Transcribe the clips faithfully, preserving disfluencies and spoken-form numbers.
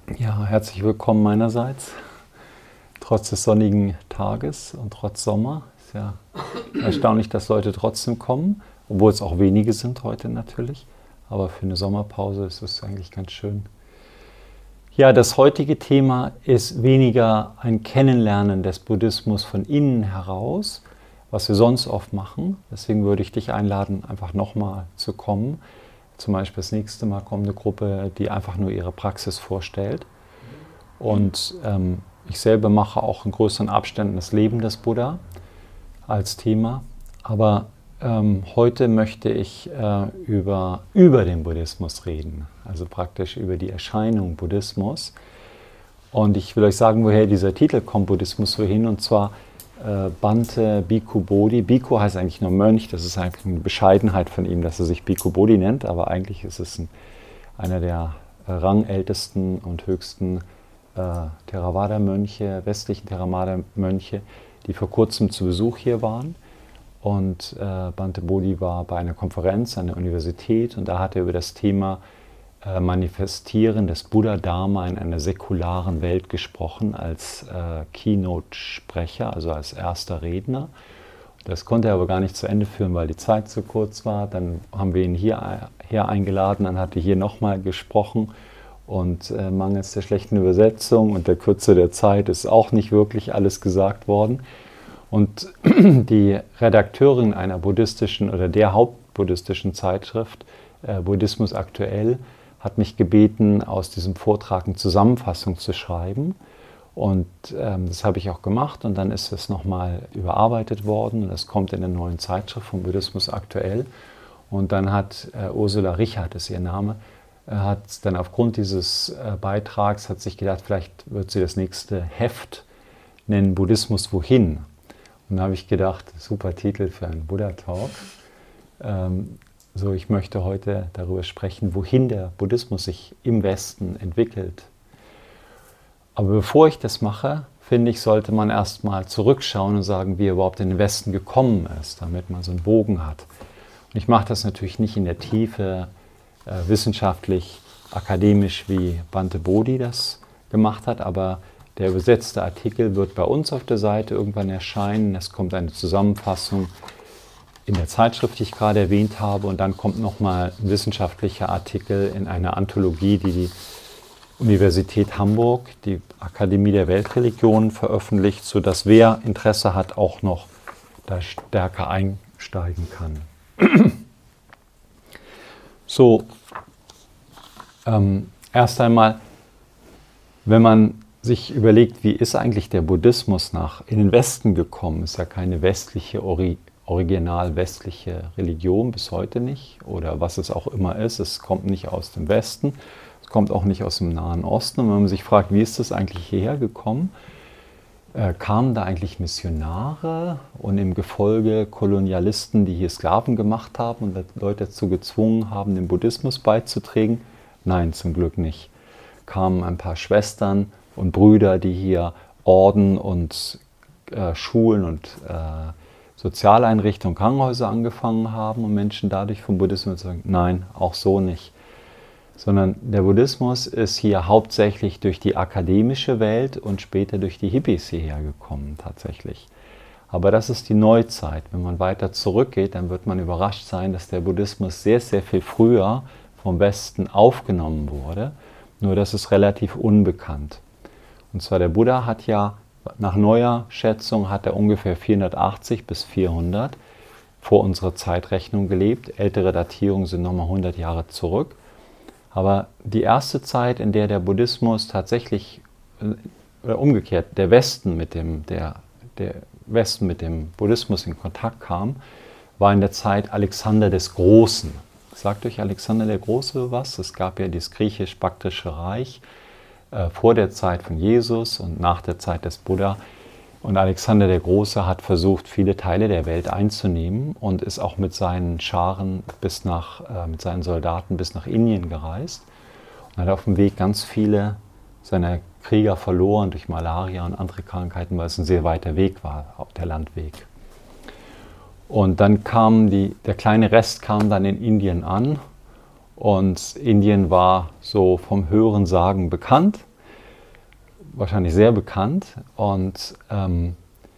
Ja, herzlich willkommen meinerseits. Trotz des sonnigen Tages und trotz Sommer ist ja erstaunlich, dass Leute trotzdem kommen, obwohl es auch wenige sind heute natürlich. Aber für eine Sommerpause ist es eigentlich ganz schön. Ja, das heutige Thema ist weniger ein Kennenlernen des Buddhismus von innen heraus, was wir sonst oft machen. Deswegen würde ich dich einladen, einfach nochmal zu kommen. Zum Beispiel das nächste Mal kommt eine Gruppe, die einfach nur ihre Praxis vorstellt. Und ähm, ich selber mache auch in größeren Abständen das Leben des Buddha als Thema. Aber ähm, heute möchte ich äh, über, über den Buddhismus reden, also praktisch über die Erscheinung Buddhismus. Und ich will euch sagen, woher dieser Titel kommt, Buddhismus wohin, und zwar äh, Bhante Bhikkhu Bodhi. Bhikkhu heißt eigentlich nur Mönch, das ist eigentlich eine Bescheidenheit von ihm, dass er sich Bhikkhu Bodhi nennt, aber eigentlich ist es ein, einer der äh, rangältesten und höchsten äh, Theravada-Mönche, westlichen Theravada-Mönche, die vor kurzem zu Besuch hier waren. Und äh, Bhante Bodhi war bei einer Konferenz an der Universität und da hat er über das Thema äh, Manifestieren des Buddha-Dharma in einer säkularen Welt gesprochen als äh, Keynote-Sprecher, also als erster Redner. Das konnte er aber gar nicht zu Ende führen, weil die Zeit zu kurz war. Dann haben wir ihn hierher eingeladen, dann hat er hier nochmal gesprochen und äh, mangels der schlechten Übersetzung und der Kürze der Zeit ist auch nicht wirklich alles gesagt worden. Und die Redakteurin einer buddhistischen oder der hauptbuddhistischen Zeitschrift, äh, Buddhismus aktuell, hat mich gebeten, aus diesem Vortrag eine Zusammenfassung zu schreiben. Und ähm, das habe ich auch gemacht und dann ist es nochmal überarbeitet worden und das kommt in der neuen Zeitschrift von Buddhismus aktuell. Und dann hat äh, Ursula Richard, ist ihr Name, äh, hat dann aufgrund dieses äh, Beitrags, hat sich gedacht, vielleicht wird sie das nächste Heft nennen, Buddhismus wohin? Und da habe ich gedacht, super Titel für einen Buddha-Talk. Ähm, so, ich möchte heute darüber sprechen, wohin der Buddhismus sich im Westen entwickelt. Aber bevor ich das mache, finde ich, sollte man erstmal zurückschauen und sagen, wie er überhaupt in den Westen gekommen ist, damit man so einen Bogen hat. Und ich mache das natürlich nicht in der Tiefe, äh, wissenschaftlich, akademisch, wie Bhante Bodhi das gemacht hat, aber der übersetzte Artikel wird bei uns auf der Seite irgendwann erscheinen. Es kommt eine Zusammenfassung in der Zeitschrift, die ich gerade erwähnt habe. Und dann kommt nochmal ein wissenschaftlicher Artikel in einer Anthologie, die die Universität Hamburg, die Akademie der Weltreligionen veröffentlicht, sodass wer Interesse hat, auch noch da stärker einsteigen kann. So, ähm, erst einmal, wenn man sich überlegt, wie ist eigentlich der Buddhismus nach in den Westen gekommen, ist ja keine westliche, ori original westliche Religion, bis heute nicht, oder was es auch immer ist, es kommt nicht aus dem Westen, es kommt auch nicht aus dem Nahen Osten. Und wenn man sich fragt, wie ist das eigentlich hierher gekommen, äh, kamen da eigentlich Missionare und im Gefolge Kolonialisten, die hier Sklaven gemacht haben und Leute dazu gezwungen haben, dem Buddhismus beizutreten? Nein, zum Glück nicht. Kamen ein paar Schwestern und Brüder, die hier Orden und äh, Schulen und äh, Sozialeinrichtungen, Krankenhäuser angefangen haben und Menschen dadurch vom Buddhismus sagen, nein, auch so nicht. Sondern der Buddhismus ist hier hauptsächlich durch die akademische Welt und später durch die Hippies hierher gekommen tatsächlich. Aber das ist die Neuzeit. Wenn man weiter zurückgeht, dann wird man überrascht sein, dass der Buddhismus sehr, sehr viel früher vom Westen aufgenommen wurde. Nur das ist relativ unbekannt. Und zwar der Buddha hat ja, nach neuer Schätzung, hat er ungefähr vierhundertachtzig bis vierhundert vor unserer Zeitrechnung gelebt. Ältere Datierungen sind nochmal hundert Jahre zurück. Aber die erste Zeit, in der der Buddhismus tatsächlich, oder umgekehrt, der Westen mit dem, der, der Westen mit dem Buddhismus in Kontakt kam, war in der Zeit Alexander des Großen. Sagt euch Alexander der Große was? Es gab ja das griechisch-baktrische Reich äh, vor der Zeit von Jesus und nach der Zeit des Buddha. Und Alexander der Große hat versucht, viele Teile der Welt einzunehmen und ist auch mit seinen Scharen bis nach, äh, mit seinen Soldaten bis nach Indien gereist und hat auf dem Weg ganz viele seiner Krieger verloren durch Malaria und andere Krankheiten, weil es ein sehr weiter Weg war, auch der Landweg. Und dann kam die, der kleine Rest kam dann in Indien an und Indien war so vom Hörensagen bekannt. wahrscheinlich sehr bekannt. Und ähm,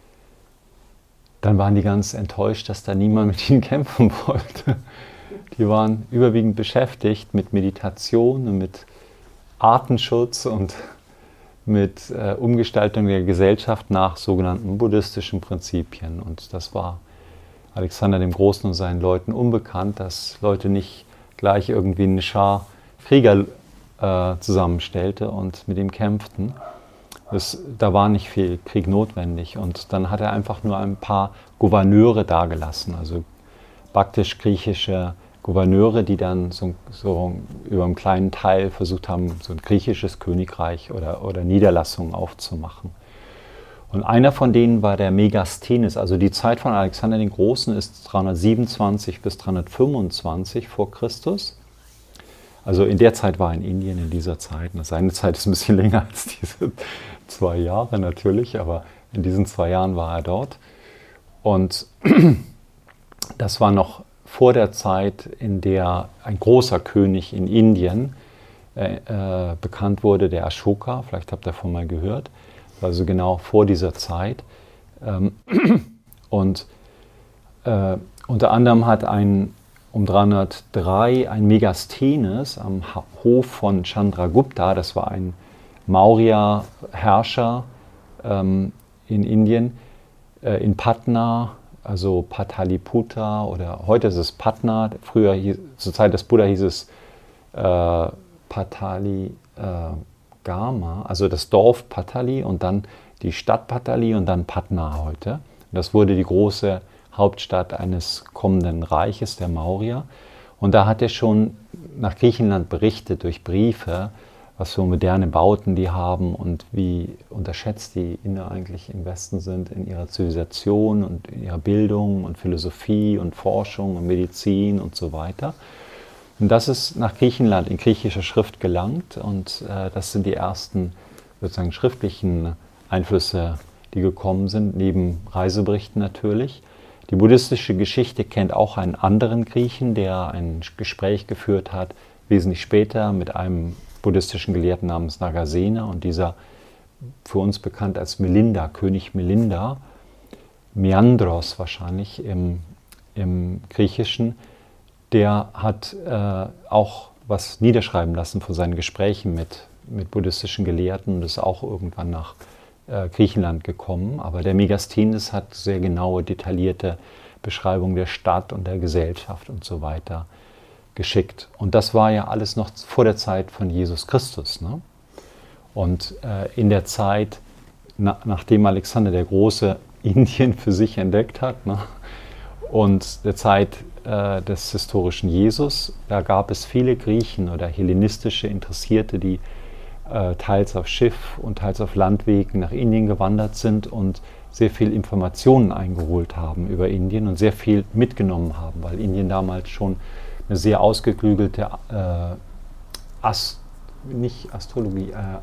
dann waren die ganz enttäuscht, dass da niemand mit ihnen kämpfen wollte. Die waren überwiegend beschäftigt mit Meditation und mit Artenschutz und mit äh, Umgestaltung der Gesellschaft nach sogenannten buddhistischen Prinzipien. Und das war Alexander dem Großen und seinen Leuten unbekannt, dass Leute nicht gleich irgendwie eine Schar Krieger äh, zusammenstellte und mit ihm kämpften. Das, da war nicht viel Krieg notwendig. Und dann hat er einfach nur ein paar Gouverneure dagelassen, also baktisch-griechische Gouverneure, die dann so, so über einen kleinen Teil versucht haben, so ein griechisches Königreich oder, oder Niederlassungen aufzumachen. Und einer von denen war der Megasthenes. Also die Zeit von Alexander den Großen ist dreihundertsiebenundzwanzig bis dreihundertfünfundzwanzig vor Christus. Also in der Zeit war er in Indien, in dieser Zeit. Seine Zeit ist ein bisschen länger als diese zwei Jahre natürlich, aber in diesen zwei Jahren war er dort. Und das war noch vor der Zeit, in der ein großer König in Indien äh, äh, bekannt wurde, der Ashoka, vielleicht habt ihr davon mal gehört, also genau vor dieser Zeit. Ähm, und äh, unter anderem hat ein, um dreihundertdrei ein Megasthenes am Hof von Chandragupta, das war ein Maurya-Herrscher ähm, in Indien, äh, in Patna, also Pataliputra oder heute ist es Patna, früher hieß, zur Zeit des Buddha hieß es äh, Patali äh, Gama, also das Dorf Patali und dann die Stadt Patali und dann Patna heute. Das wurde die große Hauptstadt eines kommenden Reiches der Maurya. Und da hat er schon nach Griechenland berichtet durch Briefe, was für moderne Bauten die haben und wie unterschätzt die Inder eigentlich im Westen sind in ihrer Zivilisation und in ihrer Bildung und Philosophie und Forschung und Medizin und so weiter. Und das ist nach Griechenland in griechischer Schrift gelangt und äh, das sind die ersten sozusagen schriftlichen Einflüsse, die gekommen sind, neben Reiseberichten natürlich. Die buddhistische Geschichte kennt auch einen anderen Griechen, der ein Gespräch geführt hat, wesentlich später mit einem buddhistischen Gelehrten namens Nagasena und dieser für uns bekannt als Milinda, König Milinda, Meandros wahrscheinlich im, im Griechischen, der hat äh, auch was niederschreiben lassen von seinen Gesprächen mit, mit buddhistischen Gelehrten und ist auch irgendwann nach äh, Griechenland gekommen. Aber der Megasthenes hat sehr genaue, detaillierte Beschreibungen der Stadt und der Gesellschaft und so weiter geschickt. Und das war ja alles noch vor der Zeit von Jesus Christus. Ne? Und äh, in der Zeit, na, nachdem Alexander der Große Indien für sich entdeckt hat, ne? und der Zeit äh, des historischen Jesus, da gab es viele Griechen oder hellenistische Interessierte, die äh, teils auf Schiff und teils auf Landwegen nach Indien gewandert sind und sehr viel Informationen eingeholt haben über Indien und sehr viel mitgenommen haben, weil Indien damals schon eine sehr ausgeklügelte, äh, Ast, nicht Astrologie, äh,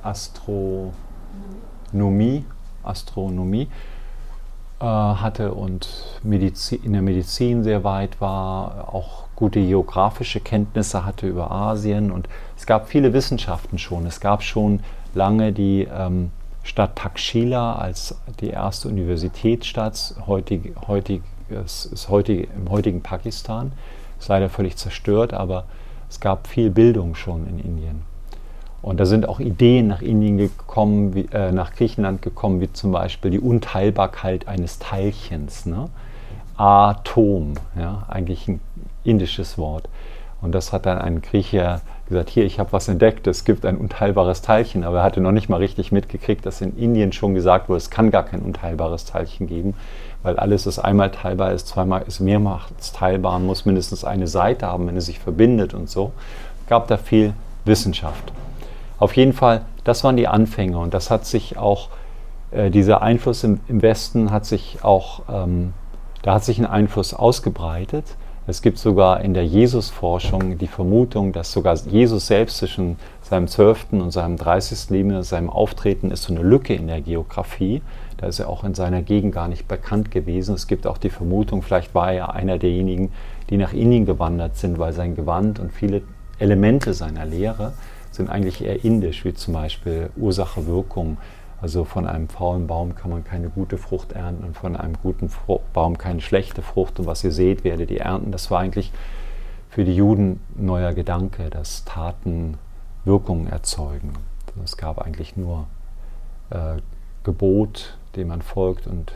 Astronomie, Astronomie äh, hatte und Medizin, in der Medizin sehr weit war, auch gute geografische Kenntnisse hatte über Asien und es gab viele Wissenschaften schon. Es gab schon lange die ähm, Stadt Takshila als die erste Universitätsstadt, heutig, heutig, es ist heutig, im heutigen Pakistan. Ist leider völlig zerstört, aber es gab viel Bildung schon in Indien. Und da sind auch Ideen nach Indien gekommen, wie, äh, nach Griechenland gekommen, wie zum Beispiel die Unteilbarkeit eines Teilchens. Ne? Atom, ja, eigentlich ein indisches Wort. Und das hat dann ein Grieche gesagt, hier, ich habe was entdeckt, es gibt ein unteilbares Teilchen, aber er hatte noch nicht mal richtig mitgekriegt, dass in Indien schon gesagt wurde, es kann gar kein unteilbares Teilchen geben, weil alles, was einmal teilbar ist, zweimal ist mehrmals teilbar, muss mindestens eine Seite haben, wenn es sich verbindet und so. Gab da viel Wissenschaft. Auf jeden Fall, das waren die Anfänge und das hat sich auch, äh, dieser Einfluss im, im Westen hat sich auch, ähm, da hat sich ein Einfluss ausgebreitet. Es gibt sogar in der Jesusforschung die Vermutung, dass sogar Jesus selbst zwischen seinem zwölften und seinem dreißigsten Leben, seinem Auftreten, ist so eine Lücke in der Geografie. Da ist er auch in seiner Gegend gar nicht bekannt gewesen. Es gibt auch die Vermutung, vielleicht war er einer derjenigen, die nach Indien gewandert sind, weil sein Gewand und viele Elemente seiner Lehre sind eigentlich eher indisch, wie zum Beispiel Ursache-Wirkung, Also von einem faulen Baum kann man keine gute Frucht ernten und von einem guten Baum keine schlechte Frucht. Und was ihr seht, werdet ihr ernten. Das war eigentlich für die Juden ein neuer Gedanke, dass Taten Wirkungen erzeugen. Es gab eigentlich nur äh, Gebot, dem man folgt und,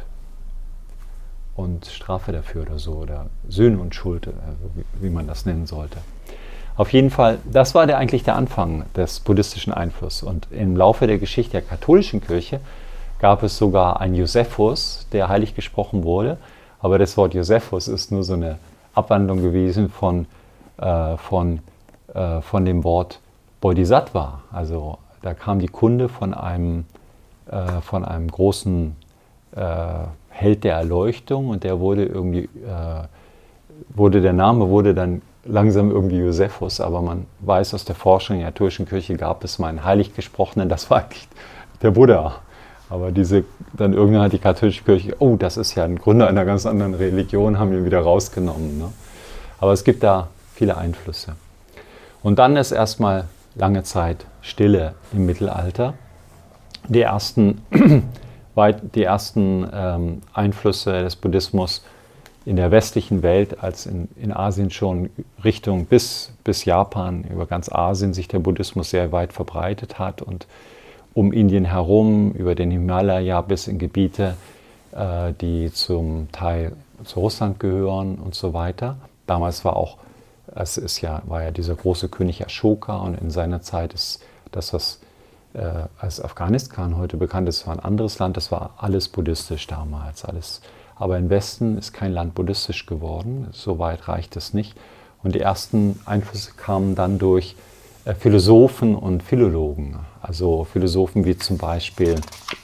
und Strafe dafür oder so, oder Sühne und Schuld, äh, wie, wie man das nennen sollte. Auf jeden Fall, das war der, eigentlich der Anfang des buddhistischen Einflusses. Und im Laufe der Geschichte der katholischen Kirche gab es sogar einen Josephus, der heilig gesprochen wurde. Aber das Wort Josephus ist nur so eine Abwandlung gewesen von, äh, von, äh, von dem Wort Bodhisattva. Also da kam die Kunde von einem, äh, von einem großen äh, Held der Erleuchtung und der wurde irgendwie, äh, wurde, der Name wurde dann langsam irgendwie Josephus, aber man weiß aus der Forschung in der katholischen Kirche gab es mal einen heilig gesprochenen, das war eigentlich der Buddha. Aber diese, dann irgendwann hat die katholische Kirche, oh, das ist ja ein Gründer einer ganz anderen Religion, haben ihn wieder rausgenommen. Ne? Aber es gibt da viele Einflüsse. Und dann ist erstmal lange Zeit Stille im Mittelalter. Die ersten, die ersten ähm, Einflüsse des Buddhismus in der westlichen Welt, als in, in Asien schon Richtung bis, bis Japan, über ganz Asien sich der Buddhismus sehr weit verbreitet hat und um Indien herum, über den Himalaya bis in Gebiete, äh, die zum Teil zu Russland gehören und so weiter. Damals war auch, es ist ja, war ja dieser große König Ashoka und in seiner Zeit ist das, was äh, als Afghanistan heute bekannt ist, war ein anderes Land, das war alles buddhistisch damals, alles. Aber im Westen ist kein Land buddhistisch geworden, so weit reicht es nicht. Und die ersten Einflüsse kamen dann durch äh, Philosophen und Philologen. Also Philosophen wie zum Beispiel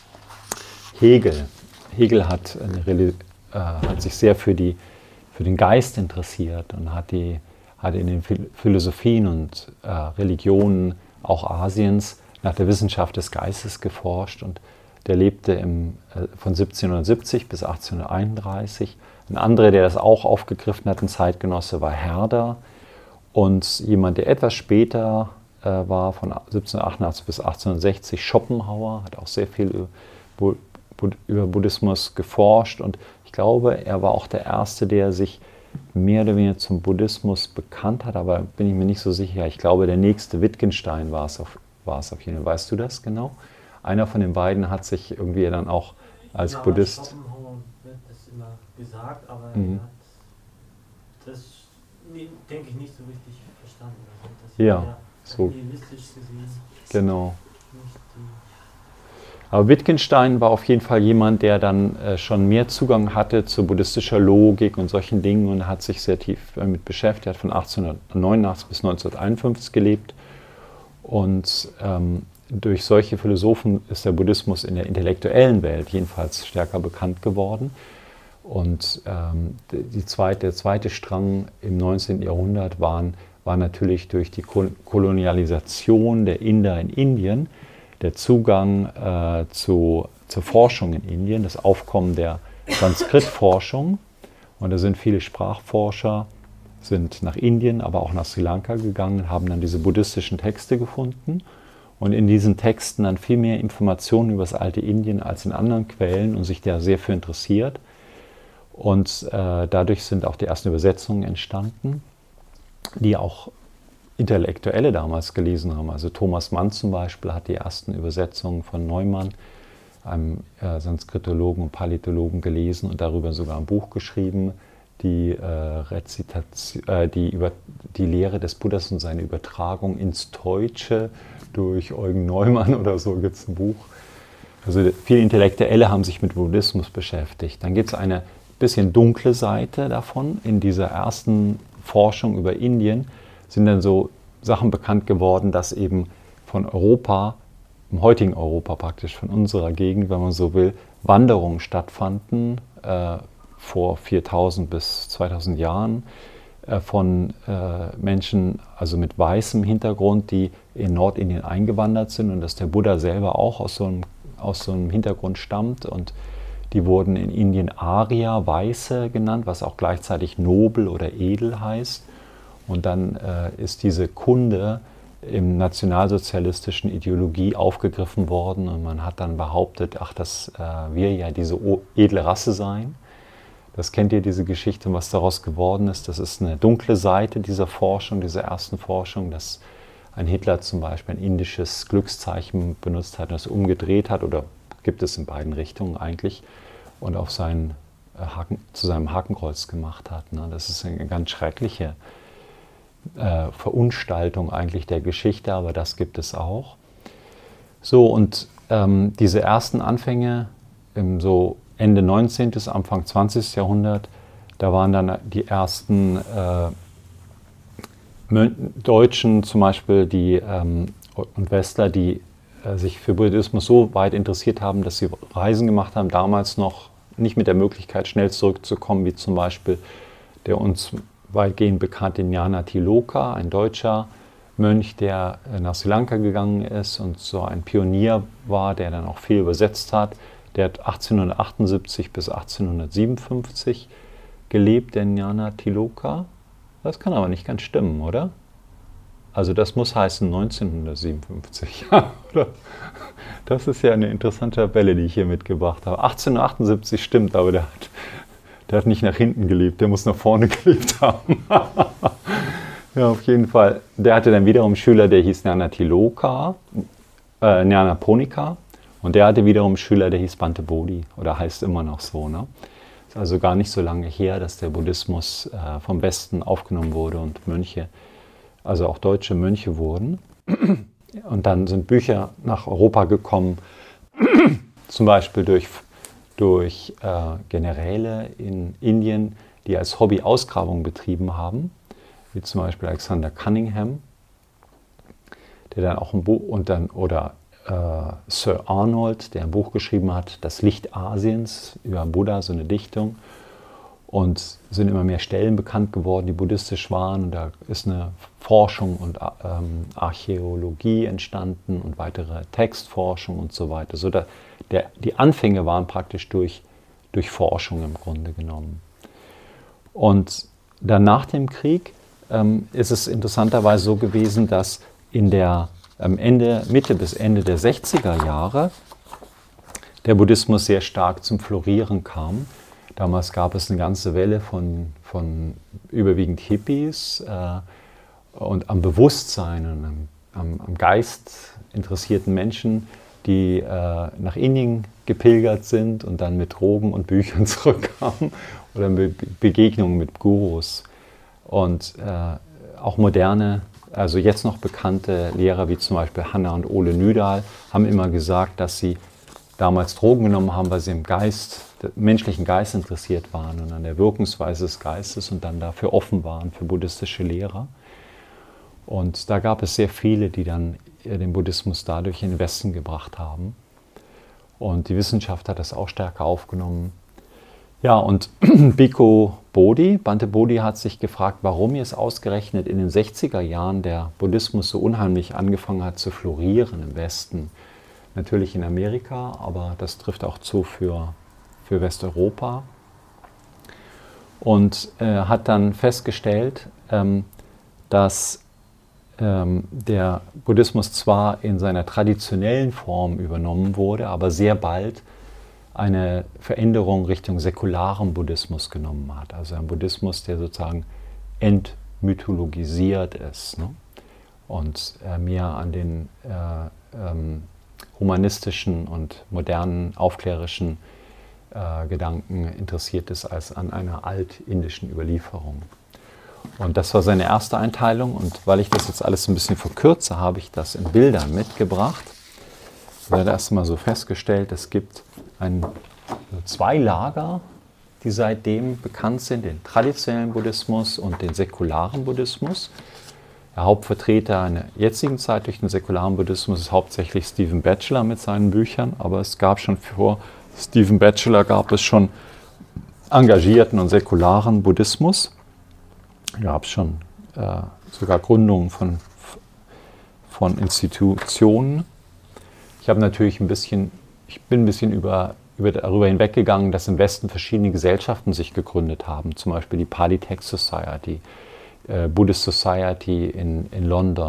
Hegel. Hegel hat, eine, äh, hat sich sehr für, die, für den Geist interessiert und hat, die, hat in den Philosophien und äh, Religionen auch Asiens nach der Wissenschaft des Geistes geforscht. Und der lebte im, äh, von siebzehnhundertsiebzig bis achtzehnhunderteinunddreißig. Ein anderer, der das auch aufgegriffen hat, ein Zeitgenosse, war Herder. Und jemand, der etwas später äh, war, von siebzehnhundertachtundachtzig bis achtzehnhundertsechzig, Schopenhauer, hat auch sehr viel über, über Buddhismus geforscht. Und ich glaube, er war auch der Erste, der sich mehr oder weniger zum Buddhismus bekannt hat. Aber bin ich mir nicht so sicher. Ich glaube, der nächste Wittgenstein war es auf, war es auf jeden Fall. Weißt du das genau? Einer von den beiden hat sich irgendwie dann auch als ja, Buddhist... Schopenhauer wird das immer gesagt, aber mhm. er hat das, nee, denke ich, nicht so richtig verstanden. Also das ja, ja so. Nihilistisch gesehen. Genau. Nicht die Aber Wittgenstein war auf jeden Fall jemand, der dann äh, schon mehr Zugang hatte zu buddhistischer Logik und solchen Dingen und hat sich sehr tief damit beschäftigt. Er hat von achtzehnhundertneunundachtzig bis neunzehnhunderteinundfünfzig gelebt und ähm, durch solche Philosophen ist der Buddhismus in der intellektuellen Welt jedenfalls stärker bekannt geworden. Und ähm, die zweite, der zweite Strang im neunzehnten Jahrhundert waren, war natürlich durch die Kolonialisation der Inder in Indien, der Zugang äh, zu, zur Forschung in Indien, das Aufkommen der Sanskrit-Forschung. Und da sind viele Sprachforscher, sind nach Indien, aber auch nach Sri Lanka gegangen, haben dann diese buddhistischen Texte gefunden. Und in diesen Texten dann viel mehr Informationen über das alte Indien als in anderen Quellen und sich da sehr für interessiert. Und äh, dadurch sind auch die ersten Übersetzungen entstanden, die auch Intellektuelle damals gelesen haben. Also Thomas Mann zum Beispiel hat die ersten Übersetzungen von Neumann, einem äh, Sanskritologen und Palitologen, gelesen und darüber sogar ein Buch geschrieben, die, äh, Rezitation, äh, die, über, die Lehre des Buddhas und seine Übertragung ins Deutsche durch Eugen Neumann oder so, gibt es ein Buch. Also viele Intellektuelle haben sich mit Buddhismus beschäftigt. Dann gibt es eine bisschen dunkle Seite davon. In dieser ersten Forschung über Indien sind dann so Sachen bekannt geworden, dass eben von Europa, im heutigen Europa praktisch, von unserer Gegend, wenn man so will, Wanderungen stattfanden, äh, vor viertausend bis zweitausend Jahren, äh, von äh, Menschen, also mit weißem Hintergrund, die in Nordindien eingewandert sind und dass der Buddha selber auch aus so einem, aus so einem Hintergrund stammt. Und die wurden in Indien Arya, Weiße genannt, was auch gleichzeitig nobel oder edel heißt. Und dann äh, ist diese Kunde im nationalsozialistischen Ideologie aufgegriffen worden und man hat dann behauptet, ach, dass äh, wir ja diese edle Rasse seien. Das kennt ihr, diese Geschichte, und was daraus geworden ist. Das ist eine dunkle Seite dieser Forschung, dieser ersten Forschung, dass ein Hitler zum Beispiel ein indisches Glückszeichen benutzt hat und es umgedreht hat, oder gibt es in beiden Richtungen eigentlich, und auf seinen Haken, zu seinem Hakenkreuz gemacht hat. Ne? Das ist eine ganz schreckliche Äh, Verunstaltung eigentlich der Geschichte, aber das gibt es auch. So, und ähm, diese ersten Anfänge im so Ende neunzehnten. Anfang zwanzigsten. Jahrhundert, da waren dann die ersten äh, Deutschen zum Beispiel die, ähm, und Westler, die äh, sich für Buddhismus so weit interessiert haben, dass sie Reisen gemacht haben, damals noch nicht mit der Möglichkeit, schnell zurückzukommen, wie zum Beispiel der uns weitgehend bekannte Ñāṇatiloka, ein deutscher Mönch, der nach Sri Lanka gegangen ist und so ein Pionier war, der dann auch viel übersetzt hat. Der hat achtzehnhundertachtundsiebzig bis achtzehnhundertsiebenundfünfzig gelebt, der Ñāṇatiloka. Das kann aber nicht ganz stimmen, oder? Also das muss heißen neunzehnhundertsiebenundfünfzig. Das ist ja eine interessante Tabelle, die ich hier mitgebracht habe. achtzehnhundertachtundsiebzig stimmt, aber der hat, der hat nicht nach hinten gelebt, der muss nach vorne gelebt haben. Ja, auf jeden Fall. Der hatte dann wiederum einen Schüler, der hieß Ñāṇatiloka, äh, Ñāṇaponika. Und der hatte wiederum einen Schüler, der hieß Bhante Bodhi, oder heißt immer noch so. Ne? Ist also gar nicht so lange her, dass der Buddhismus äh, vom Westen aufgenommen wurde und Mönche, also auch deutsche Mönche wurden. Und dann sind Bücher nach Europa gekommen, zum Beispiel durch, durch äh, Generäle in Indien, die als Hobby Ausgrabungen betrieben haben, wie zum Beispiel Alexander Cunningham, der dann auch ein Buch, und dann, oder äh, Sir Arnold, der ein Buch geschrieben hat, Das Licht Asiens, über Buddha, so eine Dichtung. Und sind immer mehr Stellen bekannt geworden, die buddhistisch waren. Und da ist eine Forschung und ähm, Archäologie entstanden und weitere Textforschung und so weiter. So da, der, die Anfänge waren praktisch durch, durch Forschung im Grunde genommen. Und dann nach dem Krieg ähm, ist es interessanterweise so gewesen, dass in der ähm, Ende, Mitte bis Ende der sechziger Jahre der Buddhismus sehr stark zum Florieren kam. Damals gab es eine ganze Welle von, von überwiegend Hippies äh, und am Bewusstsein und am, am, am Geist interessierten Menschen, die äh, nach Indien gepilgert sind und dann mit Drogen und Büchern zurückkamen oder Be Begegnungen mit Gurus. Und äh, auch moderne, also jetzt noch bekannte Lehrer wie zum Beispiel Hanna und Ole Nydahl haben immer gesagt, dass sie damals Drogen genommen haben, weil sie im Geist, im menschlichen Geist interessiert waren und an der Wirkungsweise des Geistes und dann dafür offen waren für buddhistische Lehrer. Und da gab es sehr viele, die dann den Buddhismus dadurch in den Westen gebracht haben. Und die Wissenschaft hat das auch stärker aufgenommen. Ja, und Bhikkhu Bodhi, Bhante Bodhi hat sich gefragt, warum jetzt ausgerechnet in den sechziger Jahren der Buddhismus so unheimlich angefangen hat zu florieren im Westen. Natürlich in Amerika, aber das trifft auch zu für, für Westeuropa. Und äh, hat dann festgestellt, ähm, dass ähm, der Buddhismus zwar in seiner traditionellen Form übernommen wurde, aber sehr bald eine Veränderung Richtung säkularem Buddhismus genommen hat. Also ein Buddhismus, der sozusagen entmythologisiert ist, ne? Und äh, mehr an den äh, ähm, humanistischen und modernen, aufklärerischen äh, Gedanken interessiert ist als an einer altindischen Überlieferung. Und das war seine erste Einteilung. Und weil ich das jetzt alles ein bisschen verkürze, habe ich das in Bildern mitgebracht. Ich habe erst mal so festgestellt, es gibt ein, zwei Lager, die seitdem bekannt sind, den traditionellen Buddhismus und den säkularen Buddhismus. Der Hauptvertreter in der jetzigen Zeit durch den säkularen Buddhismus ist hauptsächlich Stephen Batchelor mit seinen Büchern, aber es gab schon vor Stephen Batchelor gab es schon engagierten und säkularen Buddhismus. Da gab es schon äh, sogar Gründungen von, von Institutionen. Ich habe natürlich ein bisschen, ich bin ein bisschen über, über, darüber hinweggegangen, dass im Westen verschiedene Gesellschaften sich gegründet haben, zum Beispiel die Pali Text Society, Buddhist Society in, in London,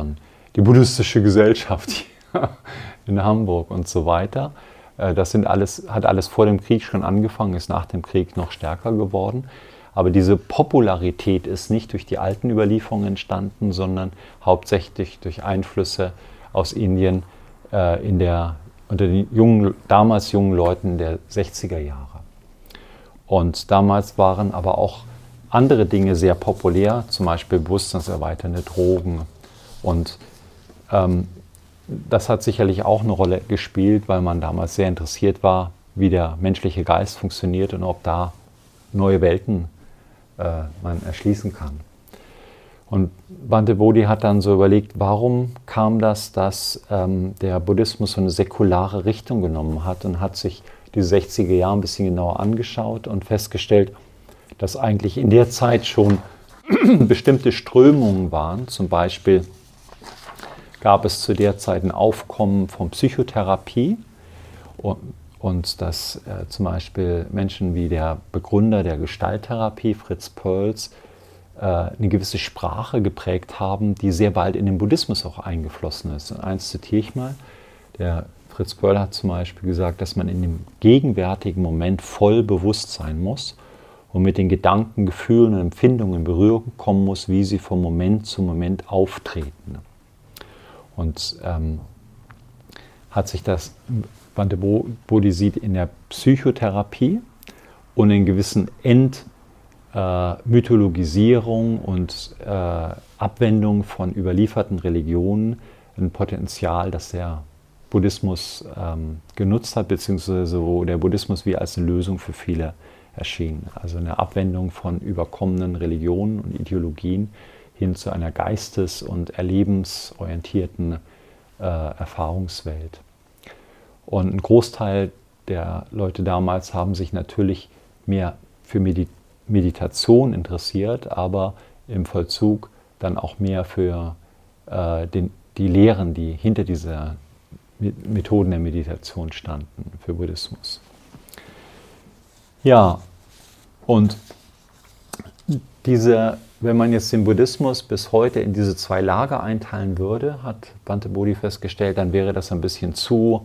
die buddhistische Gesellschaft hier in Hamburg und so weiter. Das sind alles, hat alles vor dem Krieg schon angefangen, ist nach dem Krieg noch stärker geworden. Aber diese Popularität ist nicht durch die alten Überlieferungen entstanden, sondern hauptsächlich durch Einflüsse aus Indien äh, in der, unter den jungen, damals jungen Leuten der sechziger Jahre. Und damals waren aber auch andere Dinge sehr populär, zum Beispiel bewusstseinserweiternde Drogen. Und ähm, das hat sicherlich auch eine Rolle gespielt, weil man damals sehr interessiert war, wie der menschliche Geist funktioniert und ob da neue Welten äh, man erschließen kann. Und Bhante Bodhi hat dann so überlegt, warum kam das, dass ähm, der Buddhismus so eine säkulare Richtung genommen hat, und hat sich die sechziger Jahre ein bisschen genauer angeschaut und festgestellt, dass eigentlich in der Zeit schon bestimmte Strömungen waren. Zum Beispiel gab es zu der Zeit ein Aufkommen von Psychotherapie und, und dass äh, zum Beispiel Menschen wie der Begründer der Gestalttherapie, Fritz Perls, äh, eine gewisse Sprache geprägt haben, die sehr bald in den Buddhismus auch eingeflossen ist. Und eins zitiere ich mal. Der Fritz Perls hat zum Beispiel gesagt, dass man in dem gegenwärtigen Moment voll bewusst sein muss und mit den Gedanken, Gefühlen und Empfindungen in Berührung kommen muss, wie sie von Moment zu Moment auftreten. Und ähm, hat sich das Bhante Bodhi sieht in der Psychotherapie und in gewissen Entmythologisierung äh, und äh, Abwendung von überlieferten Religionen ein Potenzial, das der Buddhismus ähm, genutzt hat, beziehungsweise wo der Buddhismus wie als eine Lösung für viele erschien. Also eine Abwendung von überkommenen Religionen und Ideologien hin zu einer geistes- und erlebensorientierten äh, Erfahrungswelt. Und ein Großteil der Leute damals haben sich natürlich mehr für Medi- Meditation interessiert, aber im Vollzug dann auch mehr für äh, den, die Lehren, die hinter dieser Methoden der Meditation standen, für Buddhismus. Ja, und diese, wenn man jetzt den Buddhismus bis heute in diese zwei Lager einteilen würde, hat Bhante Bodhi festgestellt, dann wäre das ein bisschen zu,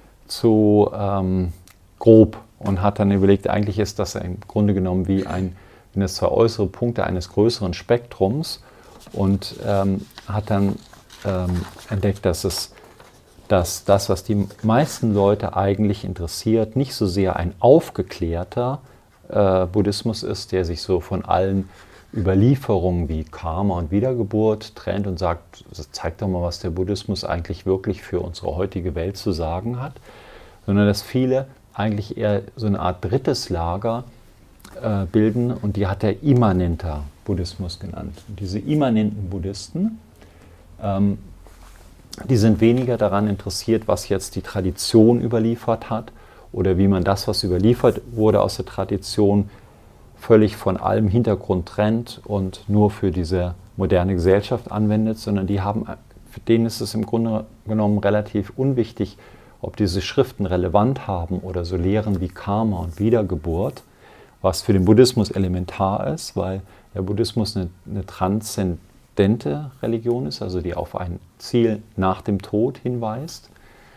zu ähm, grob, und hat dann überlegt, eigentlich ist das im Grunde genommen wie ein, sind es zwei äußere Punkte eines größeren Spektrums, und ähm, hat dann ähm, entdeckt, dass es dass das, was die meisten Leute eigentlich interessiert, nicht so sehr ein aufgeklärter äh, Buddhismus ist, der sich so von allen Überlieferungen wie Karma und Wiedergeburt trennt und sagt, zeig doch mal, was der Buddhismus eigentlich wirklich für unsere heutige Welt zu sagen hat, sondern dass viele eigentlich eher so eine Art drittes Lager äh, bilden, und die hat er immanenter Buddhismus genannt. Und diese immanenten Buddhisten, ähm, die sind weniger daran interessiert, was jetzt die Tradition überliefert hat oder wie man das, was überliefert wurde aus der Tradition, völlig von allem Hintergrund trennt und nur für diese moderne Gesellschaft anwendet, sondern die haben, für denen ist es im Grunde genommen relativ unwichtig, ob diese Schriften relevant haben oder so Lehren wie Karma und Wiedergeburt, was für den Buddhismus elementar ist, weil der Buddhismus eine, eine transzendente Religion ist, also die auf ein Ziel nach dem Tod hinweist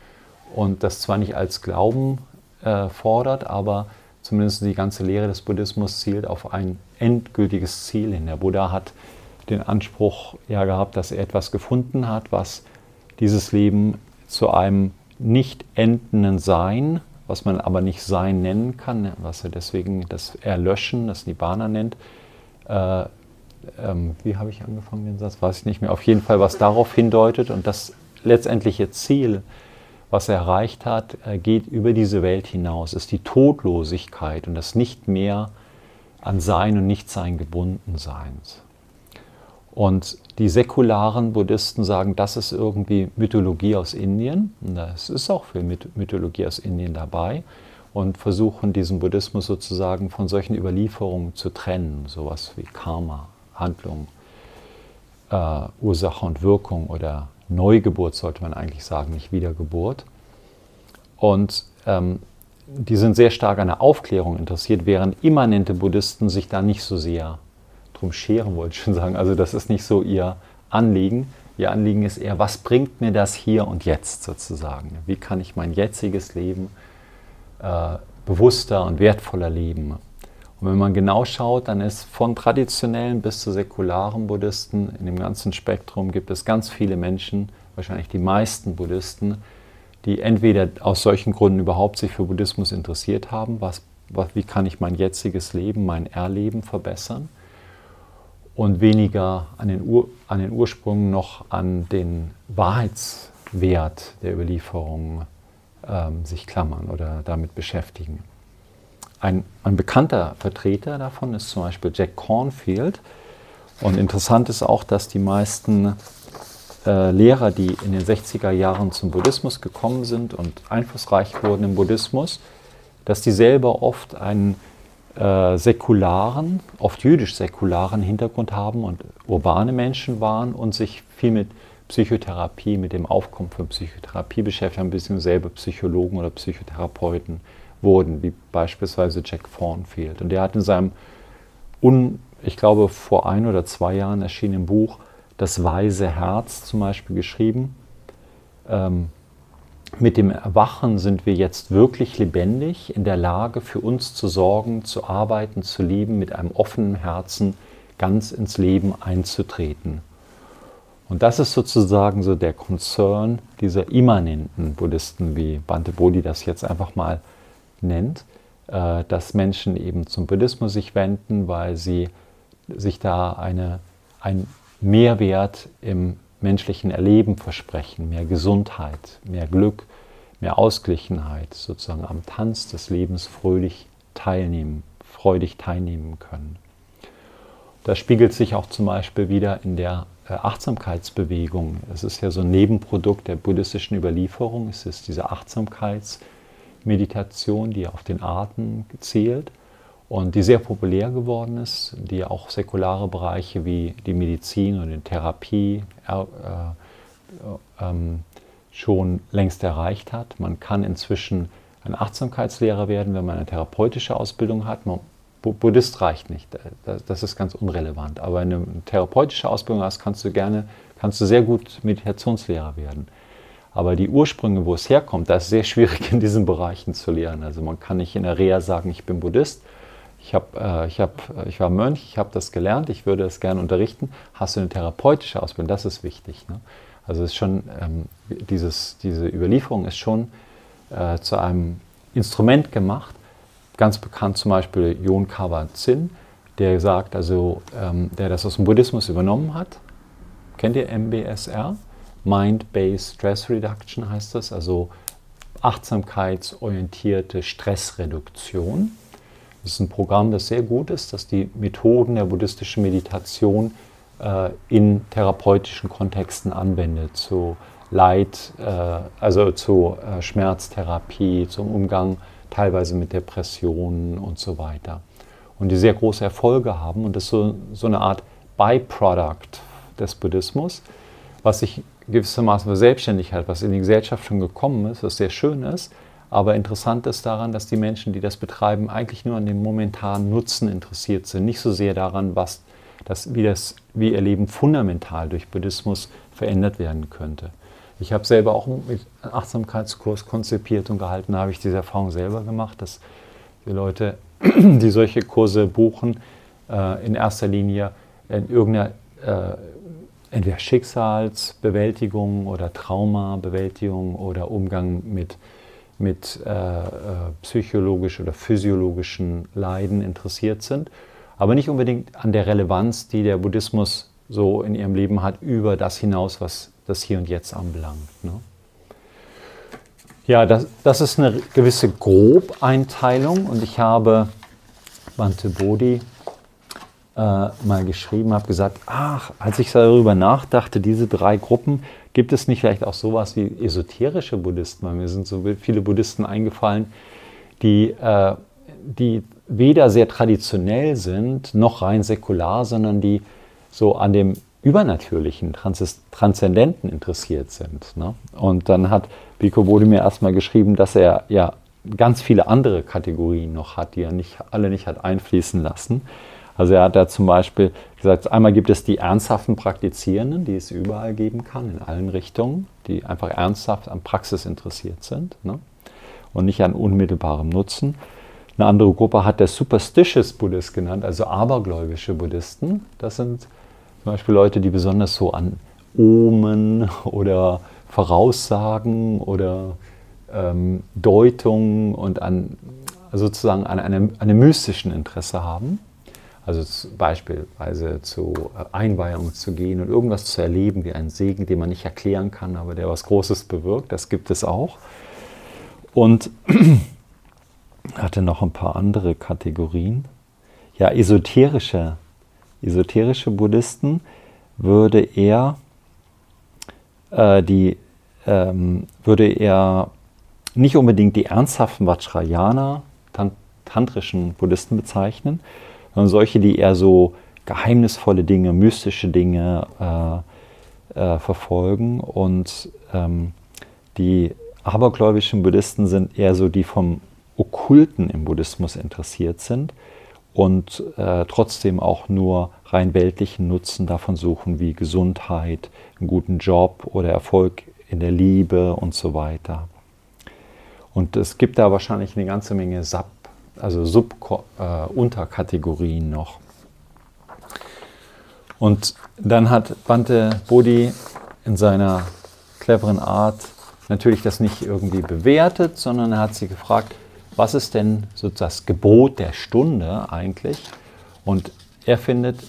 und das zwar nicht als Glauben äh, fordert, aber zumindest die ganze Lehre des Buddhismus zielt auf ein endgültiges Ziel hin. Der Buddha hat den Anspruch ja gehabt, dass er etwas gefunden hat, was dieses Leben zu einem nicht endenden Sein, was man aber nicht Sein nennen kann, was er deswegen das Erlöschen, das Nibbana nennt, äh, ähm, wie habe ich angefangen den Satz, weiß ich nicht mehr, auf jeden Fall, was darauf hindeutet, und das letztendliche Ziel, was er erreicht hat, geht über diese Welt hinaus, ist die Todlosigkeit und das nicht mehr an Sein und Nichtsein gebunden Seins. Und die säkularen Buddhisten sagen, das ist irgendwie Mythologie aus Indien, und das ist auch viel Mythologie aus Indien dabei, und versuchen diesen Buddhismus sozusagen von solchen Überlieferungen zu trennen, sowas wie Karma, Handlung, äh, Ursache und Wirkung oder Neugeburt sollte man eigentlich sagen, nicht Wiedergeburt. Und ähm, die sind sehr stark an der Aufklärung interessiert, während immanente Buddhisten sich da nicht so sehr drum scheren, wollte ich schon sagen. Also das ist nicht so ihr Anliegen. Ihr Anliegen ist eher, was bringt mir das hier und jetzt sozusagen? Wie kann ich mein jetziges Leben äh, bewusster und wertvoller leben? Und wenn man genau schaut, dann ist von traditionellen bis zu säkularen Buddhisten, in dem ganzen Spektrum gibt es ganz viele Menschen, wahrscheinlich die meisten Buddhisten, die entweder aus solchen Gründen überhaupt sich für Buddhismus interessiert haben, was, was, wie kann ich mein jetziges Leben, mein Erleben verbessern, und weniger an den, Ur, an den Ursprüngen noch an den Wahrheitswert der Überlieferung ähm, sich klammern oder damit beschäftigen. Ein, ein bekannter Vertreter davon ist zum Beispiel Jack Kornfield. Und interessant ist auch, dass die meisten äh, Lehrer, die in den sechziger Jahren zum Buddhismus gekommen sind und einflussreich wurden im Buddhismus, dass die selber oft einen äh, säkularen, oft jüdisch-säkularen Hintergrund haben und urbane Menschen waren und sich viel mit Psychotherapie, mit dem Aufkommen von Psychotherapie beschäftigt haben, beziehungsweise selber Psychologen oder Psychotherapeuten wurden, wie beispielsweise Jack Kornfield. Und der hat in seinem, un, ich glaube vor ein oder zwei Jahren erschienenen Buch Das weise Herz zum Beispiel geschrieben, ähm, mit dem Erwachen sind wir jetzt wirklich lebendig, in der Lage für uns zu sorgen, zu arbeiten, zu leben, mit einem offenen Herzen ganz ins Leben einzutreten. Und das ist sozusagen so der Concern dieser immanenten Buddhisten, wie Bhante Bodhi das jetzt einfach mal nennt, äh, dass Menschen eben zum Buddhismus sich wenden, weil sie sich da eine, ein Mehrwert im menschlichen Erleben versprechen, mehr Gesundheit, mehr Glück, mehr Ausgeglichenheit, sozusagen am Tanz des Lebens fröhlich teilnehmen, freudig teilnehmen können. Das spiegelt sich auch zum Beispiel wieder in der Achtsamkeitsbewegung. Es ist ja so ein Nebenprodukt der buddhistischen Überlieferung. Es ist diese Achtsamkeitsmeditation, die auf den Atem zielt und die sehr populär geworden ist, die auch säkulare Bereiche wie die Medizin und die Therapie äh, äh, ähm, schon längst erreicht hat. Man kann inzwischen ein Achtsamkeitslehrer werden, wenn man eine therapeutische Ausbildung hat. Man, Buddhist reicht nicht, das ist ganz unrelevant. Aber wenn du eine therapeutische Ausbildung hast, kannst du gerne, kannst du sehr gut Meditationslehrer werden. Aber die Ursprünge, wo es herkommt, das ist sehr schwierig in diesen Bereichen zu lernen. Also man kann nicht in der Reha sagen, ich bin Buddhist, ich, hab, äh, ich, hab, ich war Mönch, ich habe das gelernt, ich würde es gerne unterrichten. Hast du eine therapeutische Ausbildung, das ist wichtig. Ne? Also es ist schon, ähm, dieses, diese Überlieferung ist schon äh, zu einem Instrument gemacht. Ganz bekannt zum Beispiel Jon Kabat-Zinn, der sagt, also ähm, der das aus dem Buddhismus übernommen hat. Kennt ihr M B S R? Mind-Based Stress Reduction heißt das, also achtsamkeitsorientierte Stressreduktion. Das ist ein Programm, das sehr gut ist, das die Methoden der buddhistischen Meditation äh, in therapeutischen Kontexten anwendet, zu Leid, äh, also zu äh, Schmerztherapie, zum Umgang teilweise mit Depressionen und so weiter. Und die sehr große Erfolge haben und das ist so, so eine Art Byproduct des Buddhismus, was sich gewissermaßen verselbstständigt hat, was in die Gesellschaft schon gekommen ist, was sehr schön ist. Aber interessant ist daran, dass die Menschen, die das betreiben, eigentlich nur an dem momentanen Nutzen interessiert sind, nicht so sehr daran, was das, wie, das, wie ihr Leben fundamental durch Buddhismus verändert werden könnte. Ich habe selber auch einen Achtsamkeitskurs konzipiert und gehalten, da habe ich diese Erfahrung selber gemacht, dass die Leute, die solche Kurse buchen, äh, in erster Linie in irgendeiner äh, entweder Schicksalsbewältigung oder Traumabewältigung oder Umgang mit, mit äh, äh, psychologisch oder physiologischen Leiden interessiert sind, aber nicht unbedingt an der Relevanz, die der Buddhismus so in ihrem Leben hat, über das hinaus, was das Hier und Jetzt anbelangt. Ne? Ja, das, das ist eine gewisse Grobeinteilung und ich habe Bhante Bodhi äh, mal geschrieben, habe gesagt, ach, als ich darüber nachdachte, diese drei Gruppen, gibt es nicht vielleicht auch sowas wie esoterische Buddhisten? Weil mir sind so viele Buddhisten eingefallen, die, äh, die weder sehr traditionell sind, noch rein säkular, sondern die so an dem Übernatürlichen, Trans Transzendenten interessiert sind. Ne? Und dann hat Bhikkhu Bodhi mir erstmal geschrieben, dass er ja ganz viele andere Kategorien noch hat, die er nicht, alle nicht hat einfließen lassen. Also er hat da zum Beispiel gesagt, einmal gibt es die ernsthaften Praktizierenden, die es überall geben kann, in allen Richtungen, die einfach ernsthaft an Praxis interessiert sind, ne? Und nicht an unmittelbarem Nutzen. Eine andere Gruppe hat der Superstitious Buddhist genannt, also abergläubische Buddhisten. Das sind zum Beispiel Leute, die besonders so an Omen oder Voraussagen oder ähm, Deutungen und an sozusagen an einem, einem mystischen Interesse haben. Also beispielsweise zu Einweihungen zu gehen und irgendwas zu erleben wie einen Segen, den man nicht erklären kann, aber der was Großes bewirkt. Das gibt es auch. Und hatte noch ein paar andere Kategorien. Ja, esoterische, esoterische Buddhisten würde er äh, die ähm, würde er nicht unbedingt die ernsthaften Vajrayana, tant tantrischen Buddhisten bezeichnen, sondern solche, die eher so geheimnisvolle Dinge, mystische Dinge äh, äh, verfolgen. Und ähm, die abergläubischen Buddhisten sind eher so die vom Okkulten im Buddhismus interessiert sind und äh, trotzdem auch nur rein weltlichen Nutzen davon suchen, wie Gesundheit, einen guten Job oder Erfolg in der Liebe und so weiter. Und es gibt da wahrscheinlich eine ganze Menge Sub, also Sub-Unterkategorien äh, noch. Und dann hat Bhante Bodhi in seiner cleveren Art natürlich das nicht irgendwie bewertet, sondern er hat sie gefragt, was ist denn so das Gebot der Stunde eigentlich? Und er findet,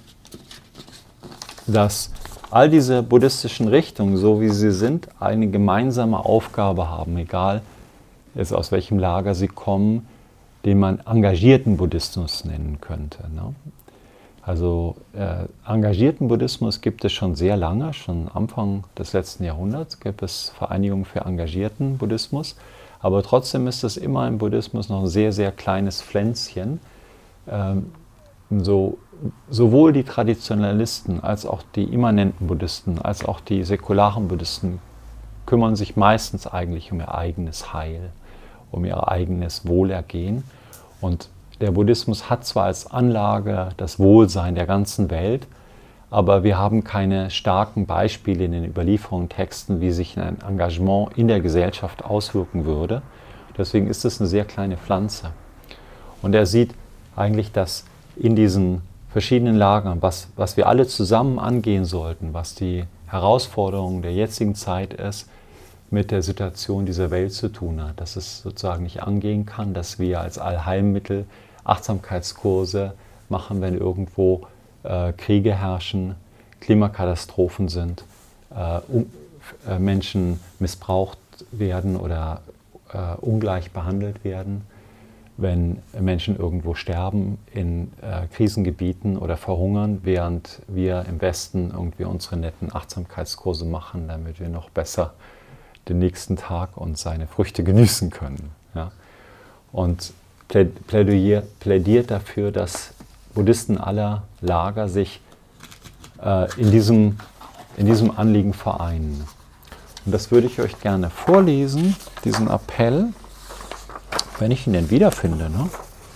dass all diese buddhistischen Richtungen, so wie sie sind, eine gemeinsame Aufgabe haben, egal jetzt aus welchem Lager sie kommen, den man engagierten Buddhismus nennen könnte. Ne? Also äh, engagierten Buddhismus gibt es schon sehr lange, schon Anfang des letzten Jahrhunderts gibt es Vereinigungen für engagierten Buddhismus. Aber trotzdem ist es immer im Buddhismus noch ein sehr, sehr kleines Pflänzchen. Ähm, so, sowohl die Traditionalisten als auch die immanenten Buddhisten, als auch die säkularen Buddhisten kümmern sich meistens eigentlich um ihr eigenes Heil, um ihr eigenes Wohlergehen. Und der Buddhismus hat zwar als Anlage das Wohlsein der ganzen Welt, aber wir haben keine starken Beispiele in den Überlieferungen, Texten, wie sich ein Engagement in der Gesellschaft auswirken würde. Deswegen ist es eine sehr kleine Pflanze. Und er sieht eigentlich, dass in diesen verschiedenen Lagern, was, was wir alle zusammen angehen sollten, was die Herausforderung der jetzigen Zeit ist, mit der Situation dieser Welt zu tun hat. Dass es sozusagen nicht angehen kann, dass wir als Allheilmittel Achtsamkeitskurse machen, wenn irgendwo äh, Kriege herrschen, Klimakatastrophen sind, äh, um, äh, Menschen missbraucht werden oder äh, ungleich behandelt werden, wenn Menschen irgendwo sterben in äh, Krisengebieten oder verhungern, während wir im Westen irgendwie unsere netten Achtsamkeitskurse machen, damit wir noch besser den nächsten Tag und seine Früchte genießen können. Ja? Und plädiert, plädiert dafür, dass Buddhisten aller Lager sich äh, in, diesem, in diesem Anliegen vereinen. Und das würde ich euch gerne vorlesen, diesen Appell, wenn ich ihn denn wiederfinde. Ne?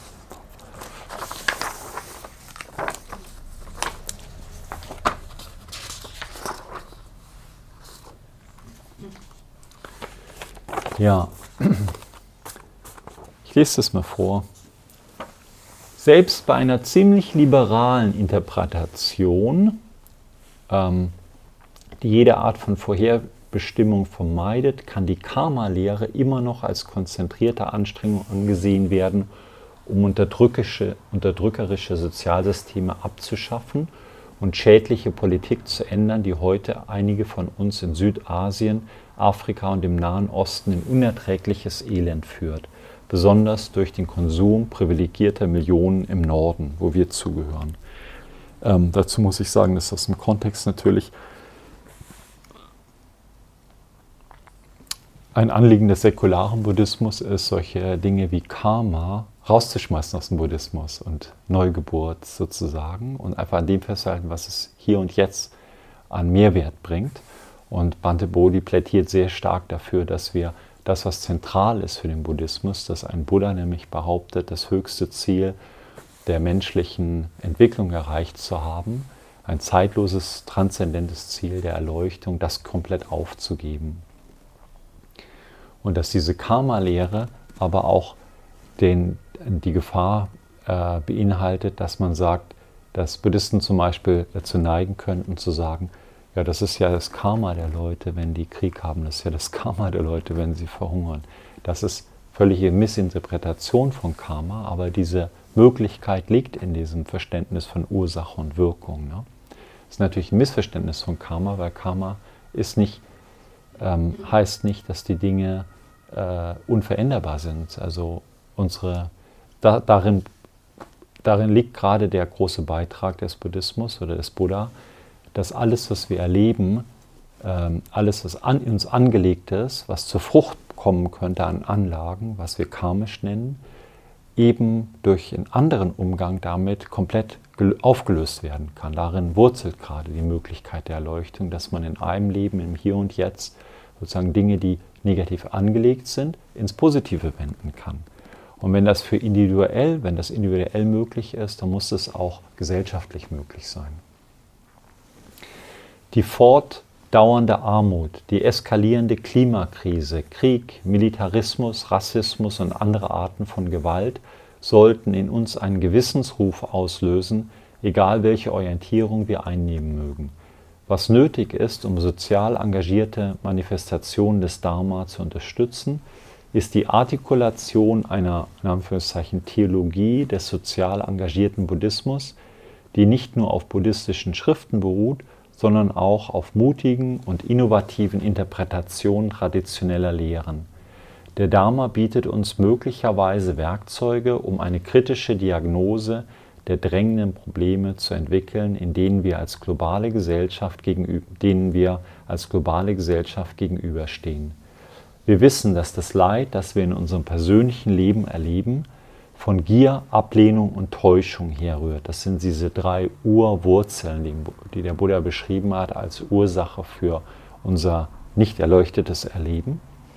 Ja, ich lese das mal vor. Selbst bei einer ziemlich liberalen Interpretation, ähm, die jede Art von Vorherbestimmung vermeidet, kann die Karma-Lehre immer noch als konzentrierte Anstrengung angesehen werden, um unterdrückerische, unterdrückerische Sozialsysteme abzuschaffen und schädliche Politik zu ändern, die heute einige von uns in Südasien, Afrika und dem Nahen Osten in unerträgliches Elend führt. Besonders durch den Konsum privilegierter Millionen im Norden, wo wir zugehören. Ähm, dazu muss ich sagen, dass das im Kontext natürlich ein Anliegen des säkularen Buddhismus ist, solche Dinge wie Karma rauszuschmeißen aus dem Buddhismus und Neugeburt sozusagen und einfach an dem festhalten, was es hier und jetzt an Mehrwert bringt. Und Bhante Bodhi plädiert sehr stark dafür, dass wir das, was zentral ist für den Buddhismus, dass ein Buddha nämlich behauptet, das höchste Ziel der menschlichen Entwicklung erreicht zu haben, ein zeitloses, transzendentes Ziel der Erleuchtung, das komplett aufzugeben. Und dass diese Karma-Lehre aber auch den, die Gefahr äh, beinhaltet, dass man sagt, dass Buddhisten zum Beispiel dazu neigen könnten zu sagen, ja, das ist ja das Karma der Leute, wenn die Krieg haben, das ist ja das Karma der Leute, wenn sie verhungern. Das ist völlige Missinterpretation von Karma, aber diese Möglichkeit liegt in diesem Verständnis von Ursache und Wirkung. Ne? Das ist natürlich ein Missverständnis von Karma, weil Karma ist nicht, ähm, heißt nicht, dass die Dinge äh, unveränderbar sind. Also unsere, da, darin, darin liegt gerade der große Beitrag des Buddhismus oder des Buddha, dass alles, was wir erleben, ähm, alles, was an uns angelegt ist, was zur Frucht kommen könnte an Anlagen, was wir karmisch nennen, eben durch einen anderen Umgang damit komplett aufgelöst werden kann. Darin wurzelt gerade die Möglichkeit der Erleuchtung, dass man in einem Leben, im Hier und Jetzt, sozusagen Dinge, die negativ angelegt sind, ins Positive wenden kann. Und wenn das für individuell, wenn das individuell möglich ist, dann muss es auch gesellschaftlich möglich sein. Die fortdauernde Armut, die eskalierende Klimakrise, Krieg, Militarismus, Rassismus und andere Arten von Gewalt sollten in uns einen Gewissensruf auslösen, egal welche Orientierung wir einnehmen mögen. Was nötig ist, um sozial engagierte Manifestationen des Dharma zu unterstützen, ist die Artikulation einer, in Anführungszeichen, Theologie des sozial engagierten Buddhismus, die nicht nur auf buddhistischen Schriften beruht, sondern auch auf mutigen und innovativen Interpretationen traditioneller Lehren. Der Dharma bietet uns möglicherweise Werkzeuge, um eine kritische Diagnose der drängenden Probleme zu entwickeln, in denen wir als globale Gesellschaft gegenüber, denen wir als globale Gesellschaft gegenüberstehen. Wir wissen, dass das Leid, das wir in unserem persönlichen Leben erleben, von Gier, Ablehnung und Täuschung herrührt. Das sind diese drei Urwurzeln, die der Buddha beschrieben hat als Ursache für unser nicht erleuchtetes Erleben,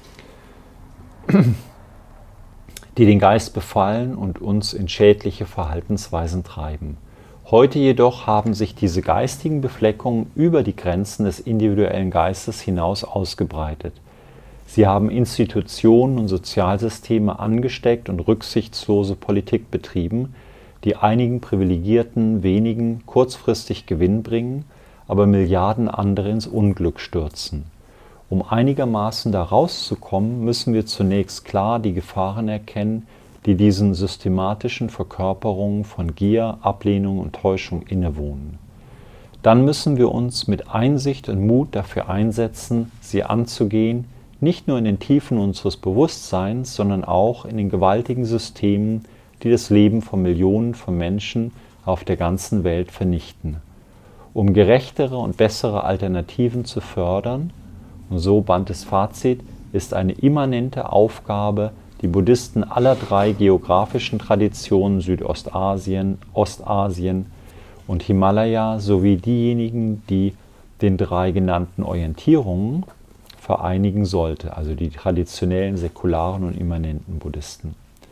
die den Geist befallen und uns in schädliche Verhaltensweisen treiben. Heute jedoch haben sich diese geistigen Befleckungen über die Grenzen des individuellen Geistes hinaus ausgebreitet. Sie haben Institutionen und Sozialsysteme angesteckt und rücksichtslose Politik betrieben, die einigen privilegierten wenigen kurzfristig Gewinn bringen, aber Milliarden andere ins Unglück stürzen. Um einigermaßen da rauszukommen, müssen wir zunächst klar die Gefahren erkennen, die diesen systematischen Verkörperungen von Gier, Ablehnung und Täuschung innewohnen. Dann müssen wir uns mit Einsicht und Mut dafür einsetzen, sie anzugehen, nicht nur in den Tiefen unseres Bewusstseins, sondern auch in den gewaltigen Systemen, die das Leben von Millionen von Menschen auf der ganzen Welt vernichten. Um gerechtere und bessere Alternativen zu fördern, und so Bhantes Fazit, ist eine immanente Aufgabe, die Buddhisten aller drei geografischen Traditionen Südostasien, Ostasien und Himalaya sowie diejenigen, die den drei genannten Orientierungen vereinigen sollte, also die traditionellen, säkularen und immanenten Buddhisten.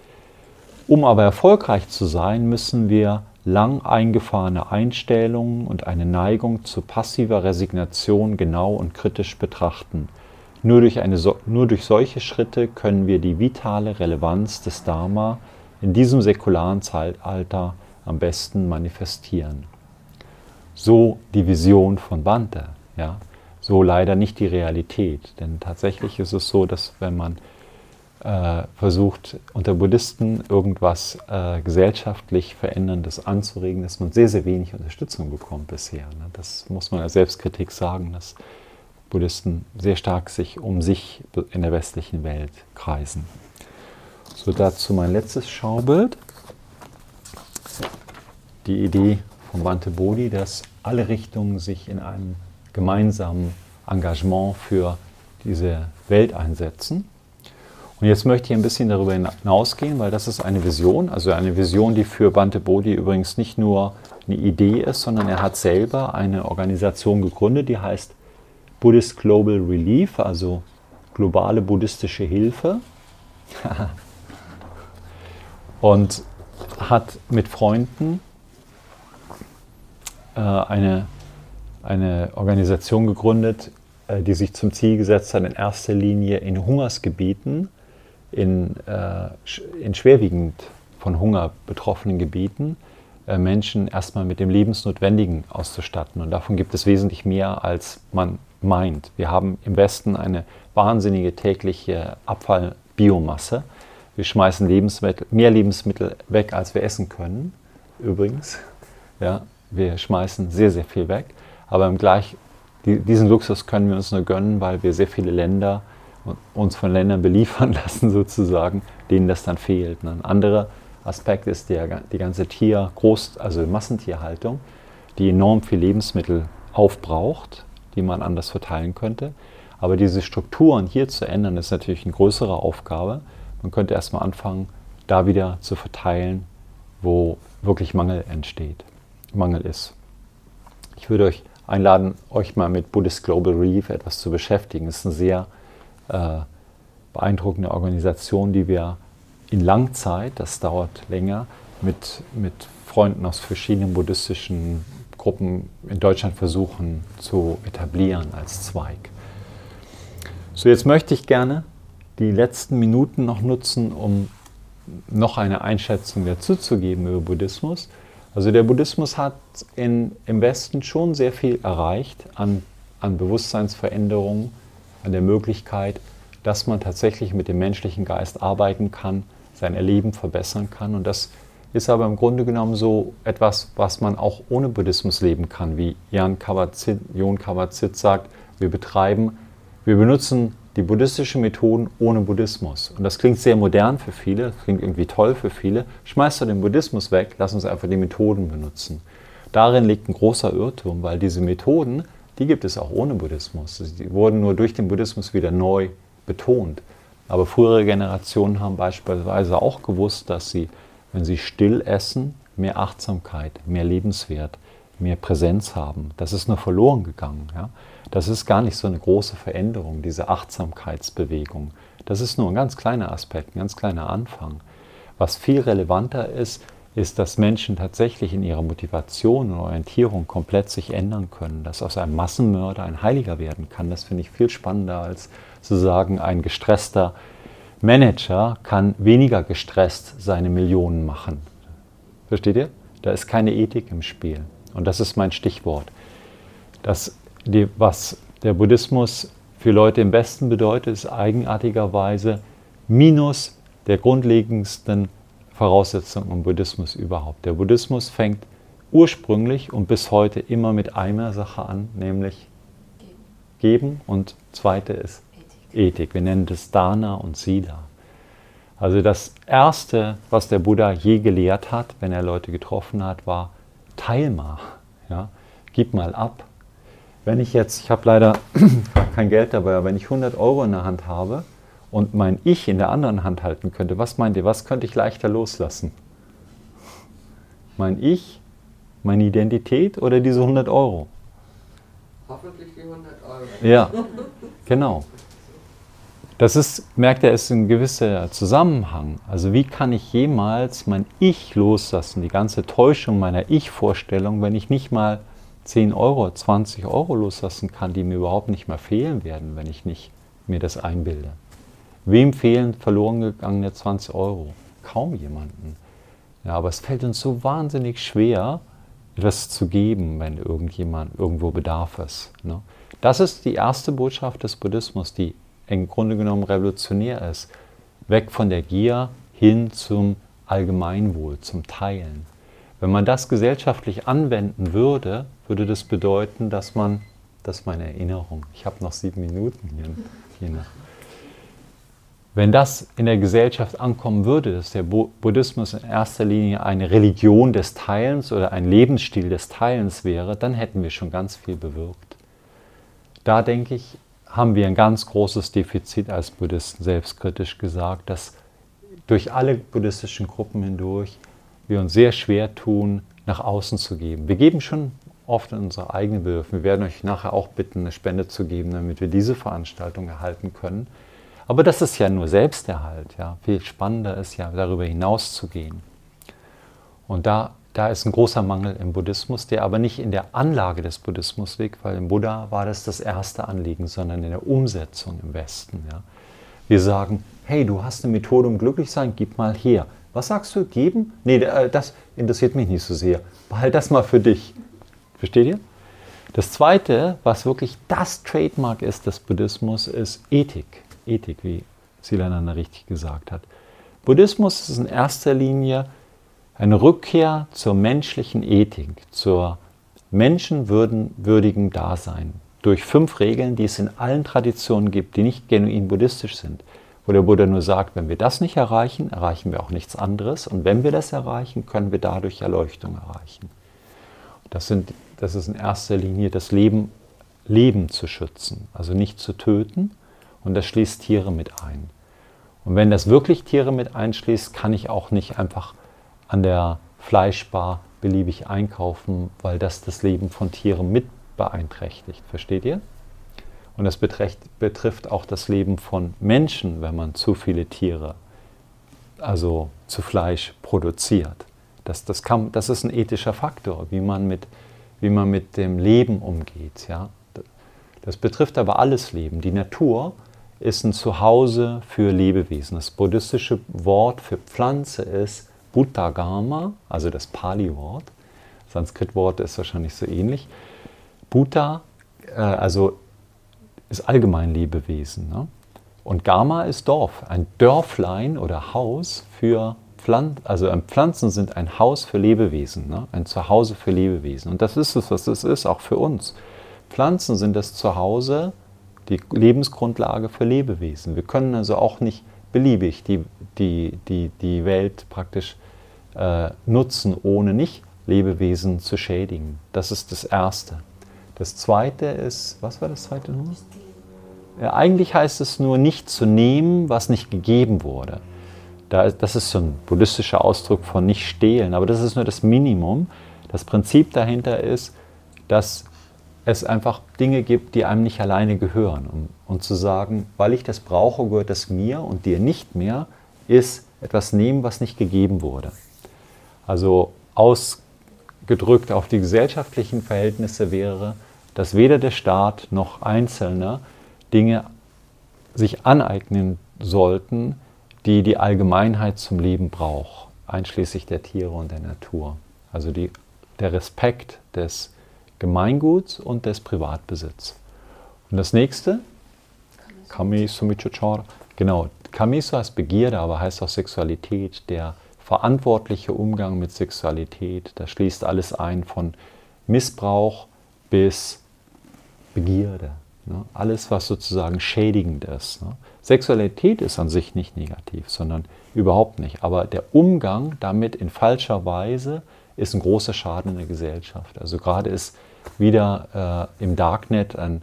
Um aber erfolgreich zu sein, müssen wir lang eingefahrene Einstellungen und eine Neigung zu passiver Resignation genau und kritisch betrachten. Nur durch, eine, nur durch solche Schritte können wir die vitale Relevanz des Dharma in diesem säkularen Zeitalter am besten manifestieren. So die Vision von Bhante, ja? So leider nicht die Realität. Denn tatsächlich ist es so, dass wenn man äh, versucht, unter Buddhisten irgendwas äh, gesellschaftlich Veränderndes anzuregen, dass man sehr, sehr wenig Unterstützung bekommt bisher. Ne? Das muss man als Selbstkritik sagen, dass Buddhisten sehr stark sich um sich in der westlichen Welt kreisen. So, dazu mein letztes Schaubild. Die Idee von Bhante Bodhi, dass alle Richtungen sich in einem gemeinsamen Engagement für diese Welt einsetzen. Und jetzt möchte ich ein bisschen darüber hinausgehen, weil das ist eine Vision, also eine Vision, die für Bhante Bodhi übrigens nicht nur eine Idee ist, sondern er hat selber eine Organisation gegründet, die heißt Buddhist Global Relief, also globale buddhistische Hilfe. Und hat mit Freunden äh, eine, eine Organisation gegründet, äh, die sich zum Ziel gesetzt hat, in erster Linie in Hungersgebieten, in, äh, in schwerwiegend von Hunger betroffenen Gebieten, äh, Menschen erstmal mit dem Lebensnotwendigen auszustatten. Und davon gibt es wesentlich mehr, als man meint. Wir haben im Westen eine wahnsinnige tägliche Abfallbiomasse. Wir schmeißen Lebensmittel, mehr Lebensmittel weg, als wir essen können, übrigens. Ja, wir schmeißen sehr, sehr viel weg. Aber im Gleich, die, diesen Luxus können wir uns nur gönnen, weil wir sehr viele Länder, uns von Ländern beliefern lassen, sozusagen, denen das dann fehlt. Ein anderer Aspekt ist der, die ganze Tier-, Groß-, also Massentierhaltung, die enorm viel Lebensmittel aufbraucht, die man anders verteilen könnte. Aber diese Strukturen hier zu ändern, ist natürlich eine größere Aufgabe. Man könnte erstmal anfangen, da wieder zu verteilen, wo wirklich Mangel entsteht, Mangel ist. Ich würde euch einladen, euch mal mit Buddhist Global Relief etwas zu beschäftigen. Es ist eine sehr äh, beeindruckende Organisation, die wir in Langzeit, das dauert länger, mit, mit Freunden aus verschiedenen buddhistischen Gruppen in Deutschland versuchen zu etablieren als Zweig. So, jetzt möchte ich gerne die letzten Minuten noch nutzen, um noch eine Einschätzung dazu zu geben über Buddhismus. Also der Buddhismus hat in, im Westen schon sehr viel erreicht an, an Bewusstseinsveränderungen, an der Möglichkeit, dass man tatsächlich mit dem menschlichen Geist arbeiten kann, sein Erleben verbessern kann. Und das ist aber im Grunde genommen so etwas, was man auch ohne Buddhismus leben kann, wie Jan Kabat-Zinn, Jon Kabat-Zinn sagt, wir betreiben, wir benutzen die buddhistischen Methoden ohne Buddhismus. Und das klingt sehr modern für viele, das klingt irgendwie toll für viele. Schmeißt doch den Buddhismus weg, lass uns einfach die Methoden benutzen. Darin liegt ein großer Irrtum, weil diese Methoden, die gibt es auch ohne Buddhismus. Die wurden nur durch den Buddhismus wieder neu betont. Aber frühere Generationen haben beispielsweise auch gewusst, dass sie, wenn sie still essen, mehr Achtsamkeit, mehr Lebenswert, mehr Präsenz haben. Das ist nur verloren gegangen. Ja? Das ist gar nicht so eine große Veränderung, diese Achtsamkeitsbewegung. Das ist nur ein ganz kleiner Aspekt, ein ganz kleiner Anfang. Was viel relevanter ist, ist, dass Menschen tatsächlich in ihrer Motivation und Orientierung komplett sich ändern können, dass aus einem Massenmörder ein Heiliger werden kann. Das finde ich viel spannender, als zu sagen, ein gestresster Manager kann weniger gestresst seine Millionen machen. Versteht ihr? Da ist keine Ethik im Spiel. Und das ist mein Stichwort. Das, die, was der Buddhismus für Leute im Westen bedeutet, ist eigenartigerweise minus der grundlegendsten Voraussetzungen im Buddhismus überhaupt. Der Buddhismus fängt ursprünglich und bis heute immer mit einer Sache an, nämlich Geben, und zweite ist Ethik. Ethik. Wir nennen das Dana und Sila. Also das Erste, was der Buddha je gelehrt hat, wenn er Leute getroffen hat, war: Teil mal, ja? Gib mal ab. Wenn ich jetzt, ich habe leider kein Geld dabei, aber wenn ich hundert Euro in der Hand habe und mein Ich in der anderen Hand halten könnte, was meint ihr, was könnte ich leichter loslassen? Mein Ich, meine Identität oder diese hundert Euro? Hoffentlich die hundert Euro. Ja, genau. Das ist, merkt ihr, ist ein gewisser Zusammenhang. Also wie kann ich jemals mein Ich loslassen, die ganze Täuschung meiner Ich-Vorstellung, wenn ich nicht mal zehn Euro, zwanzig Euro loslassen kann, die mir überhaupt nicht mehr fehlen werden, wenn ich nicht mir das einbilde. Wem fehlen verloren gegangene zwanzig Euro? Kaum jemanden. Ja, aber es fällt uns so wahnsinnig schwer, etwas zu geben, wenn irgendjemand irgendwo Bedarf ist. Ne? Das ist die erste Botschaft des Buddhismus, die im Grunde genommen revolutionär ist. Weg von der Gier hin zum Allgemeinwohl, zum Teilen. Wenn man das gesellschaftlich anwenden würde, würde das bedeuten, dass man, das ist meine Erinnerung, ich habe noch sieben Minuten hier, hier noch. Wenn das in der Gesellschaft ankommen würde, dass der Buddhismus in erster Linie eine Religion des Teilens oder ein Lebensstil des Teilens wäre, dann hätten wir schon ganz viel bewirkt. Da denke ich, haben wir ein ganz großes Defizit als Buddhisten, selbstkritisch gesagt, dass durch alle buddhistischen Gruppen hindurch wir uns sehr schwer tun, nach außen zu geben. Wir geben schon oft in unsere eigenen Bedürfnisse. Wir werden euch nachher auch bitten, eine Spende zu geben, damit wir diese Veranstaltung erhalten können. Aber das ist ja nur Selbsterhalt. Ja. Viel spannender ist ja, darüber hinaus zu gehen. Und da, da ist ein großer Mangel im Buddhismus, der aber nicht in der Anlage des Buddhismus liegt, weil im Buddha war das das erste Anliegen, sondern in der Umsetzung im Westen. Ja. Wir sagen, hey, du hast eine Methode, um glücklich zu sein, gib mal her. Was sagst du, geben? Nee, das interessiert mich nicht so sehr. Behalt das mal für dich. Versteht ihr? Das Zweite, was wirklich das Trademark ist des Buddhismus, ist Ethik. Ethik, wie Silananda richtig gesagt hat. Buddhismus ist in erster Linie eine Rückkehr zur menschlichen Ethik, zur menschenwürdigen Dasein. Durch fünf Regeln, die es in allen Traditionen gibt, die nicht genuin buddhistisch sind. Wo der Buddha nur sagt, wenn wir das nicht erreichen, erreichen wir auch nichts anderes. Und wenn wir das erreichen, können wir dadurch Erleuchtung erreichen. Das, sind, das ist in erster Linie das Leben, Leben zu schützen, also nicht zu töten. Und das schließt Tiere mit ein. Und wenn das wirklich Tiere mit einschließt, kann ich auch nicht einfach an der Fleischbar beliebig einkaufen, weil das das Leben von Tieren mit beeinträchtigt. Versteht ihr? Und das betrifft, betrifft auch das Leben von Menschen, wenn man zu viele Tiere, also zu Fleisch produziert. Das, das, kann, das ist ein ethischer Faktor, wie man mit, wie man mit dem Leben umgeht. Ja? Das betrifft aber alles Leben. Die Natur ist ein Zuhause für Lebewesen. Das buddhistische Wort für Pflanze ist Bhuta-gama, also das Pali-Wort. Das Sanskrit-Wort ist wahrscheinlich so ähnlich. Bhuta, äh, also ist allgemein Lebewesen. Ne? Und Gama ist Dorf, ein Dörflein oder Haus für Pflanzen. Also Pflanzen sind ein Haus für Lebewesen, ne? Ein Zuhause für Lebewesen. Und das ist es, was es ist, auch für uns. Pflanzen sind das Zuhause, die Lebensgrundlage für Lebewesen. Wir können also auch nicht beliebig die, die, die, die Welt praktisch äh, nutzen, ohne nicht Lebewesen zu schädigen. Das ist das Erste. Das Zweite ist, was war das Zweite nur? Ja, eigentlich heißt es nur, nicht zu nehmen, was nicht gegeben wurde. Da, das ist so ein buddhistischer Ausdruck von nicht stehlen, aber das ist nur das Minimum. Das Prinzip dahinter ist, dass es einfach Dinge gibt, die einem nicht alleine gehören. Und, und zu sagen, weil ich das brauche, gehört das mir und dir nicht mehr, ist etwas nehmen, was nicht gegeben wurde. Also ausgedrückt auf die gesellschaftlichen Verhältnisse wäre, dass weder der Staat noch Einzelne Dinge sich aneignen sollten, die die Allgemeinheit zum Leben braucht, einschließlich der Tiere und der Natur. Also die, der Respekt des Gemeinguts und des Privatbesitzes. Und das nächste, Kamisu Michochara, genau, Kamisu heißt Begierde, aber heißt auch Sexualität, der verantwortliche Umgang mit Sexualität, das schließt alles ein, von Missbrauch bis Begierde. Ne? Alles, was sozusagen schädigend ist. Ne? Sexualität ist an sich nicht negativ, sondern überhaupt nicht. Aber der Umgang damit in falscher Weise ist ein großer Schaden in der Gesellschaft. Also gerade ist wieder äh, im Darknet ein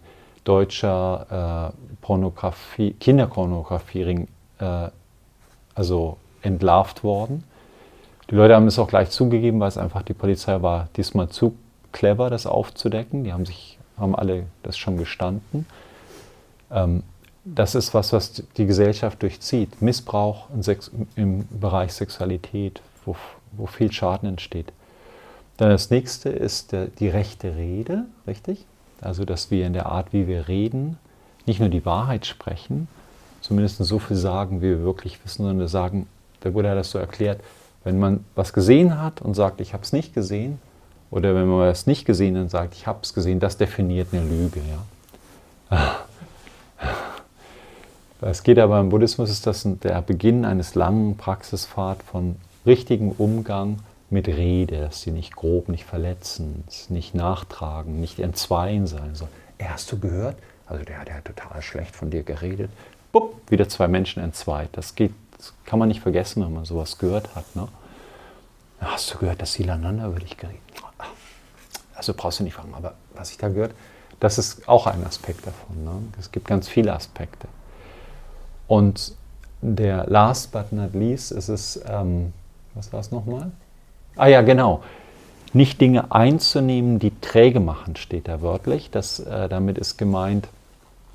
deutscher äh, Pornografie, Kinderpornografie-Ring äh, also entlarvt worden. Die Leute haben es auch gleich zugegeben, weil es einfach die Polizei war diesmal zu clever, das aufzudecken. Die haben sich haben alle das schon gestanden. Ähm, das ist was, was die Gesellschaft durchzieht. Missbrauch im, Sex, im Bereich Sexualität, wo, wo viel Schaden entsteht. Dann das nächste ist der, die rechte Rede, richtig? Also, dass wir in der Art, wie wir reden, nicht nur die Wahrheit sprechen, zumindest so viel sagen, wie wir wirklich wissen, sondern sagen, der Buddha hat das so erklärt, wenn man was gesehen hat und sagt, ich habe es nicht gesehen, oder wenn man es nicht gesehen hat und sagt, ich habe es gesehen, das definiert eine Lüge. Ja? Es geht aber im Buddhismus, ist das der Beginn eines langen Praxispfad von richtigem Umgang mit Rede, dass sie nicht grob, nicht verletzend, nicht nachtragen, nicht entzweien sein soll. Ey, hast du gehört? Also der, der hat total schlecht von dir geredet. Bupp, wieder zwei Menschen entzweit. Das geht, das kann man nicht vergessen, wenn man sowas gehört hat. Ne? Hast du gehört, dass Silananda über dich geredet hat? Also brauchst du nicht fragen, aber was ich da gehört, das ist auch ein Aspekt davon. Ne? Es gibt ganz viele Aspekte. Und der last but not least ist es, ähm, was war es nochmal? Ah ja, genau. Nicht Dinge einzunehmen, die träge machen, steht da wörtlich. Das, äh, damit ist gemeint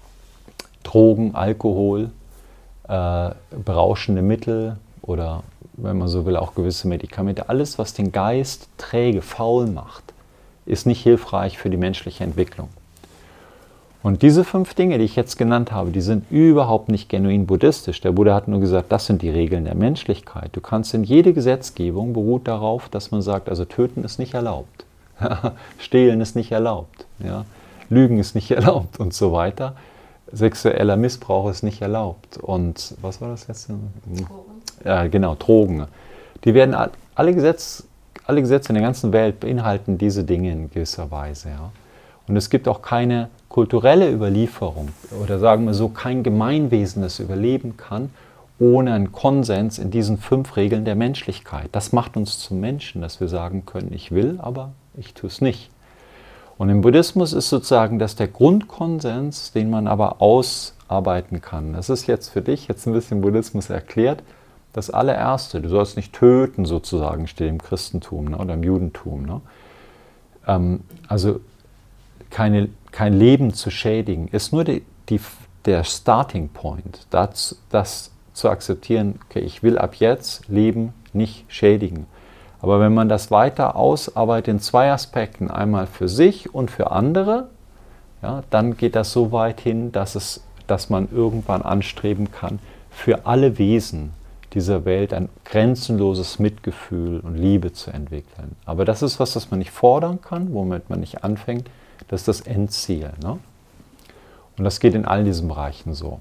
Drogen, Alkohol, äh, berauschende Mittel oder wenn man so will, auch gewisse Medikamente. Alles, was den Geist träge, faul macht, ist nicht hilfreich für die menschliche Entwicklung. Und diese fünf Dinge, die ich jetzt genannt habe, die sind überhaupt nicht genuin buddhistisch. Der Buddha hat nur gesagt, das sind die Regeln der Menschlichkeit. Du kannst in jede Gesetzgebung beruht darauf, dass man sagt, also töten ist nicht erlaubt, stehlen ist nicht erlaubt, ja? Lügen ist nicht erlaubt und so weiter. Sexueller Missbrauch ist nicht erlaubt. Und was war das letzte? Drogen. Ja, genau, Drogen. Die werden alle Gesetze, alle Gesetze in der ganzen Welt beinhalten diese Dinge in gewisser Weise. Ja? Und es gibt auch keine kulturelle Überlieferung oder sagen wir so, kein Gemeinwesen, das überleben kann, ohne einen Konsens in diesen fünf Regeln der Menschlichkeit. Das macht uns zum Menschen, dass wir sagen können, ich will, aber ich tue es nicht. Und im Buddhismus ist sozusagen das der Grundkonsens, den man aber ausarbeiten kann. Das ist jetzt für dich, jetzt ein bisschen Buddhismus erklärt, das allererste. Du sollst nicht töten sozusagen, steht im Christentum, ne, oder im Judentum. Ne? Ähm, also keine, kein Leben zu schädigen, ist nur die, die, der Starting Point, das, das zu akzeptieren, okay, ich will ab jetzt Leben nicht schädigen. Aber wenn man das weiter ausarbeitet in zwei Aspekten, einmal für sich und für andere, ja, dann geht das so weit hin, dass, es, dass man irgendwann anstreben kann, für alle Wesen dieser Welt ein grenzenloses Mitgefühl und Liebe zu entwickeln. Aber das ist was, das man nicht fordern kann, womit man nicht anfängt, das ist das Endziel. Ne? Und das geht in all diesen Bereichen so.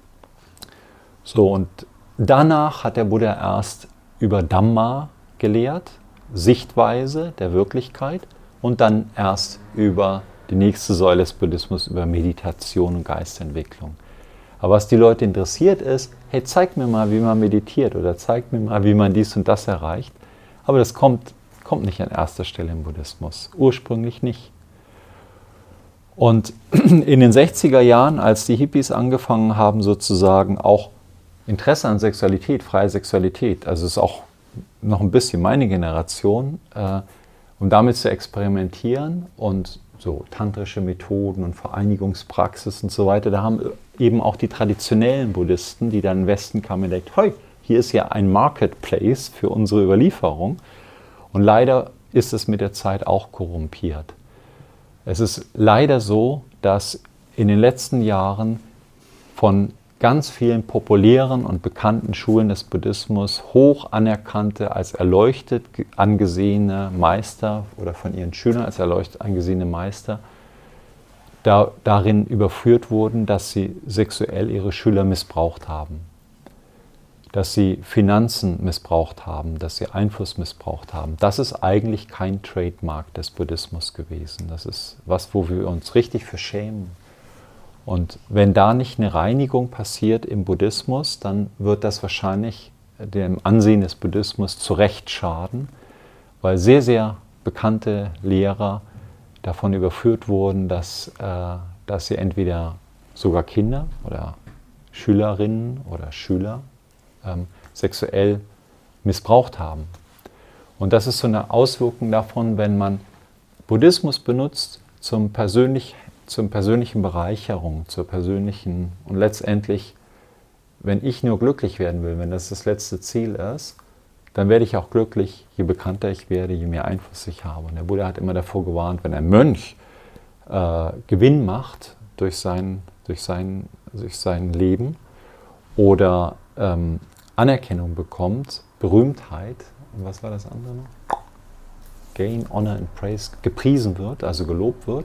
So, und danach hat der Buddha erst über Dhamma gelehrt, Sichtweise der Wirklichkeit, und dann erst über die nächste Säule des Buddhismus, über Meditation und Geistentwicklung. Aber was die Leute interessiert ist, hey, zeig mir mal, wie man meditiert oder zeig mir mal, wie man dies und das erreicht. Aber das kommt, kommt nicht an erster Stelle im Buddhismus, ursprünglich nicht. Und in den sechziger Jahren, als die Hippies angefangen haben, sozusagen auch Interesse an Sexualität, freie Sexualität, also es ist auch noch ein bisschen meine Generation, äh, um damit zu experimentieren und so tantrische Methoden und Vereinigungspraxis und so weiter, da haben eben auch die traditionellen Buddhisten, die dann in den Westen kamen, entdeckt, hey, hier ist ja ein Marketplace für unsere Überlieferung, und leider ist es mit der Zeit auch korrumpiert. Es ist leider so, dass in den letzten Jahren von ganz vielen populären und bekannten Schulen des Buddhismus hoch anerkannte, als erleuchtet angesehene Meister oder von ihren Schülern als erleuchtet angesehene Meister da, darin überführt wurden, dass sie sexuell ihre Schüler missbraucht haben, dass sie Finanzen missbraucht haben, dass sie Einfluss missbraucht haben. Das ist eigentlich kein Trademark des Buddhismus gewesen. Das ist was, wo wir uns richtig für schämen. Und wenn da nicht eine Reinigung passiert im Buddhismus, dann wird das wahrscheinlich dem Ansehen des Buddhismus zu Recht schaden, weil sehr, sehr bekannte Lehrer davon überführt wurden, dass, äh, dass sie entweder sogar Kinder oder Schülerinnen oder Schüler ähm, sexuell missbraucht haben. Und das ist so eine Auswirkung davon, wenn man Buddhismus benutzt zum persönlichen zur persönlichen Bereicherung, zur persönlichen, und letztendlich, wenn ich nur glücklich werden will, wenn das das letzte Ziel ist, dann werde ich auch glücklich, je bekannter ich werde, je mehr Einfluss ich habe. Und der Buddha hat immer davor gewarnt, wenn ein Mönch äh, Gewinn macht durch sein, durch sein, durch sein Leben oder ähm, Anerkennung bekommt, Berühmtheit, und was war das andere noch? Gain, Honor and Praise, gepriesen wird, also gelobt wird,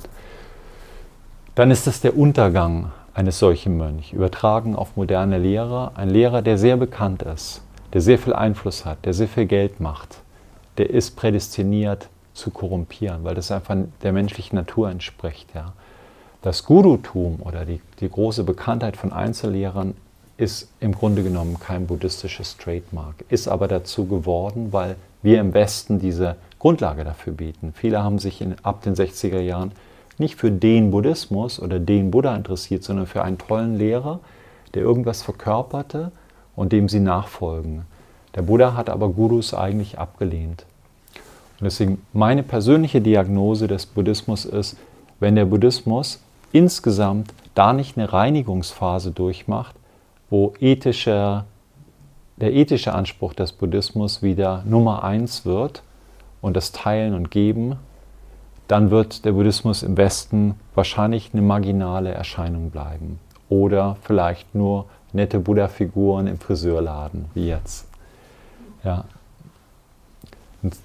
dann ist das der Untergang eines solchen Mönchs. Übertragen auf moderne Lehrer, ein Lehrer, der sehr bekannt ist, der sehr viel Einfluss hat, der sehr viel Geld macht, der ist prädestiniert zu korrumpieren, weil das einfach der menschlichen Natur entspricht. Ja. Das Gurutum oder die, die große Bekanntheit von Einzellehrern ist im Grunde genommen kein buddhistisches Trademark, ist aber dazu geworden, weil wir im Westen diese Grundlage dafür bieten. Viele haben sich in, ab den sechziger Jahren nicht für den Buddhismus oder den Buddha interessiert, sondern für einen tollen Lehrer, der irgendwas verkörperte und dem sie nachfolgen. Der Buddha hat aber Gurus eigentlich abgelehnt. Und deswegen meine persönliche Diagnose des Buddhismus ist, wenn der Buddhismus insgesamt da nicht eine Reinigungsphase durchmacht, wo ethische der ethische Anspruch des Buddhismus wieder Nummer eins wird und das Teilen und Geben, dann wird der Buddhismus im Westen wahrscheinlich eine marginale Erscheinung bleiben. Oder vielleicht nur nette Buddha-Figuren im Friseurladen, wie jetzt. Ja. Und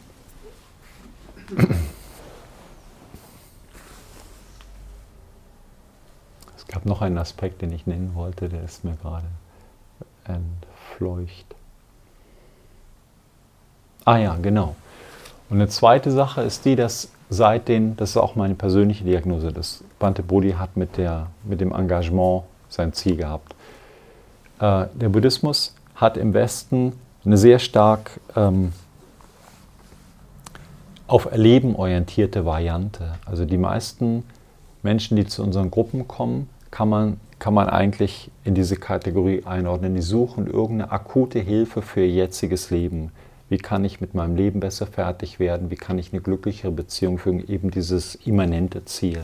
es gab noch einen Aspekt, den ich nennen wollte, der ist mir gerade entfleucht. Ah ja, genau. Und eine zweite Sache ist die, dass seit den, das ist auch meine persönliche Diagnose, dass Bhante Bodhi hat mit, der, mit dem Engagement sein Ziel gehabt. Äh, der Buddhismus hat im Westen eine sehr stark ähm, auf Erleben orientierte Variante. Also die meisten Menschen, die zu unseren Gruppen kommen, kann man, kann man eigentlich in diese Kategorie einordnen. Die suchen irgendeine akute Hilfe für ihr jetziges Leben. Wie kann ich mit meinem Leben besser fertig werden? Wie kann ich eine glücklichere Beziehung führen? Eben dieses immanente Ziel.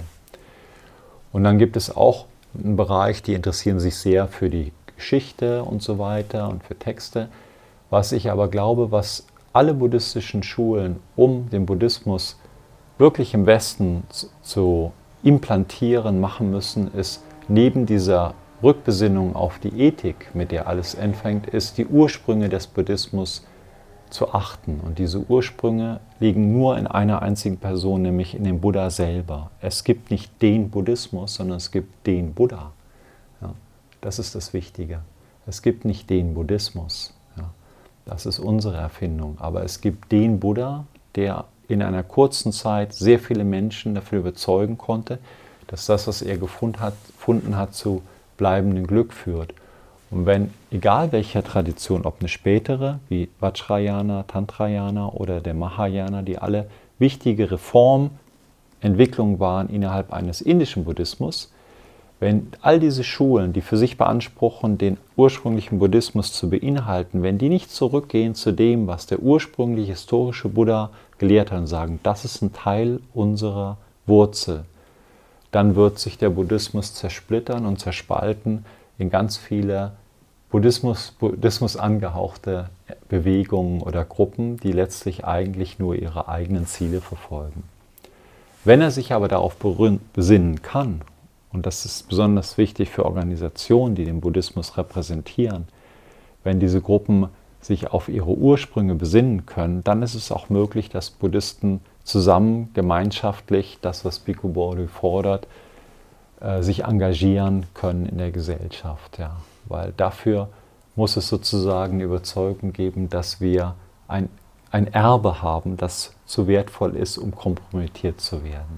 Und dann gibt es auch einen Bereich, die interessieren sich sehr für die Geschichte und so weiter und für Texte. Was ich aber glaube, was alle buddhistischen Schulen, um den Buddhismus wirklich im Westen zu implantieren, machen müssen, ist neben dieser Rückbesinnung auf die Ethik, mit der alles anfängt, ist die Ursprünge des Buddhismus zu achten. Und diese Ursprünge liegen nur in einer einzigen Person, nämlich in dem Buddha selber. Es gibt nicht den Buddhismus, sondern es gibt den Buddha. Ja, das ist das Wichtige. Es gibt nicht den Buddhismus. Ja, das ist unsere Erfindung. Aber es gibt den Buddha, der in einer kurzen Zeit sehr viele Menschen dafür überzeugen konnte, dass das, was er gefunden hat, gefunden hat, zu bleibendem Glück führt. Und wenn, egal welcher Tradition, ob eine spätere, wie Vajrayana, Tantrayana oder der Mahayana, die alle wichtige Reformentwicklungen waren innerhalb eines indischen Buddhismus, wenn all diese Schulen, die für sich beanspruchen, den ursprünglichen Buddhismus zu beinhalten, wenn die nicht zurückgehen zu dem, was der ursprüngliche historische Buddha gelehrt hat und sagen, das ist ein Teil unserer Wurzel, dann wird sich der Buddhismus zersplittern und zerspalten in ganz viele Buddhismus, Buddhismus angehauchte Bewegungen oder Gruppen, die letztlich eigentlich nur ihre eigenen Ziele verfolgen. Wenn er sich aber darauf besinnen kann, und das ist besonders wichtig für Organisationen, die den Buddhismus repräsentieren, wenn diese Gruppen sich auf ihre Ursprünge besinnen können, dann ist es auch möglich, dass Buddhisten zusammen, gemeinschaftlich, das, was Bhikkhu Bodhi fordert, äh, sich engagieren können in der Gesellschaft. Ja. Weil dafür muss es sozusagen eine Überzeugung geben, dass wir ein, ein Erbe haben, das zu wertvoll ist, um kompromittiert zu werden.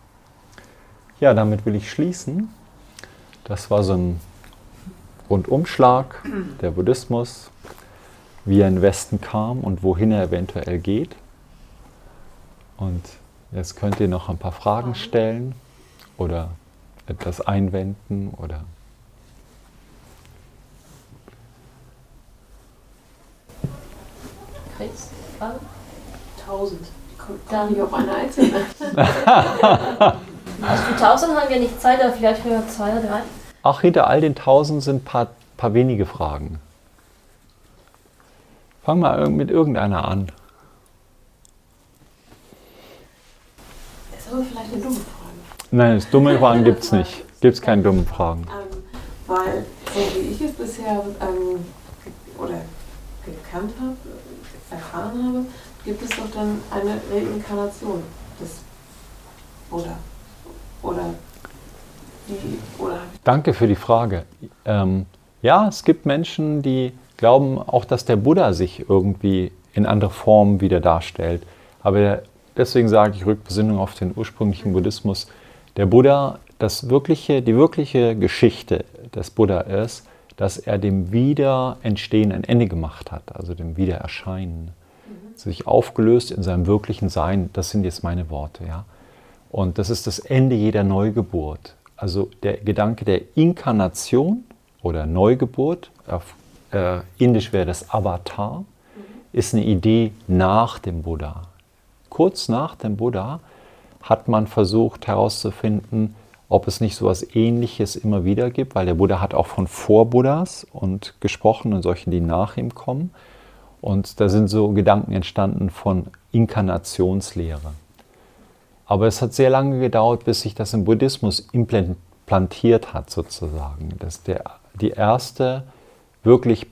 Ja, damit will ich schließen. Das war so ein Rundumschlag, der Buddhismus, wie er in den Westen kam und wohin er eventuell geht. Und jetzt könnt ihr noch ein paar Fragen stellen oder etwas einwenden oder Kriegsfall? Tausend. Die kommt gar nicht auf eine einzelne. Also für tausend haben wir nicht Zeit, aber vielleicht für zwei oder drei. Ach, hinter all den tausend sind ein paar, paar wenige Fragen. Fang mal mit irgendeiner an. Das ist aber vielleicht eine dumme Frage. Nein, das dumme Fragen gibt es nicht. Gibt es keine dummen Fragen. Ähm, weil, so wie ich es bisher ähm, oder gekannt habe, erfahren habe, gibt es doch dann eine Reinkarnation des Buddha. Oder die, oder Danke für die Frage. Ähm, ja, es gibt Menschen, die glauben auch, dass der Buddha sich irgendwie in andere Formen wieder darstellt. Aber deswegen sage ich Rückbesinnung auf den ursprünglichen Buddhismus. Der Buddha, das wirkliche, die wirkliche Geschichte des Buddha ist, dass er dem Wiederentstehen ein Ende gemacht hat, also dem Wiedererscheinen. Mhm. Sich aufgelöst in seinem wirklichen Sein, das sind jetzt meine Worte. Ja? Und das ist das Ende jeder Neugeburt. Also der Gedanke der Inkarnation oder Neugeburt, auf äh, Indisch wäre das Avatar, mhm. ist eine Idee nach dem Buddha. Kurz nach dem Buddha hat man versucht herauszufinden, ob es nicht so etwas Ähnliches immer wieder gibt, weil der Buddha hat auch von Vorbuddhas und gesprochen und solchen, die nach ihm kommen. Und da sind so Gedanken entstanden von Inkarnationslehre. Aber es hat sehr lange gedauert, bis sich das im Buddhismus implantiert hat, sozusagen. Dass der, die erste wirklich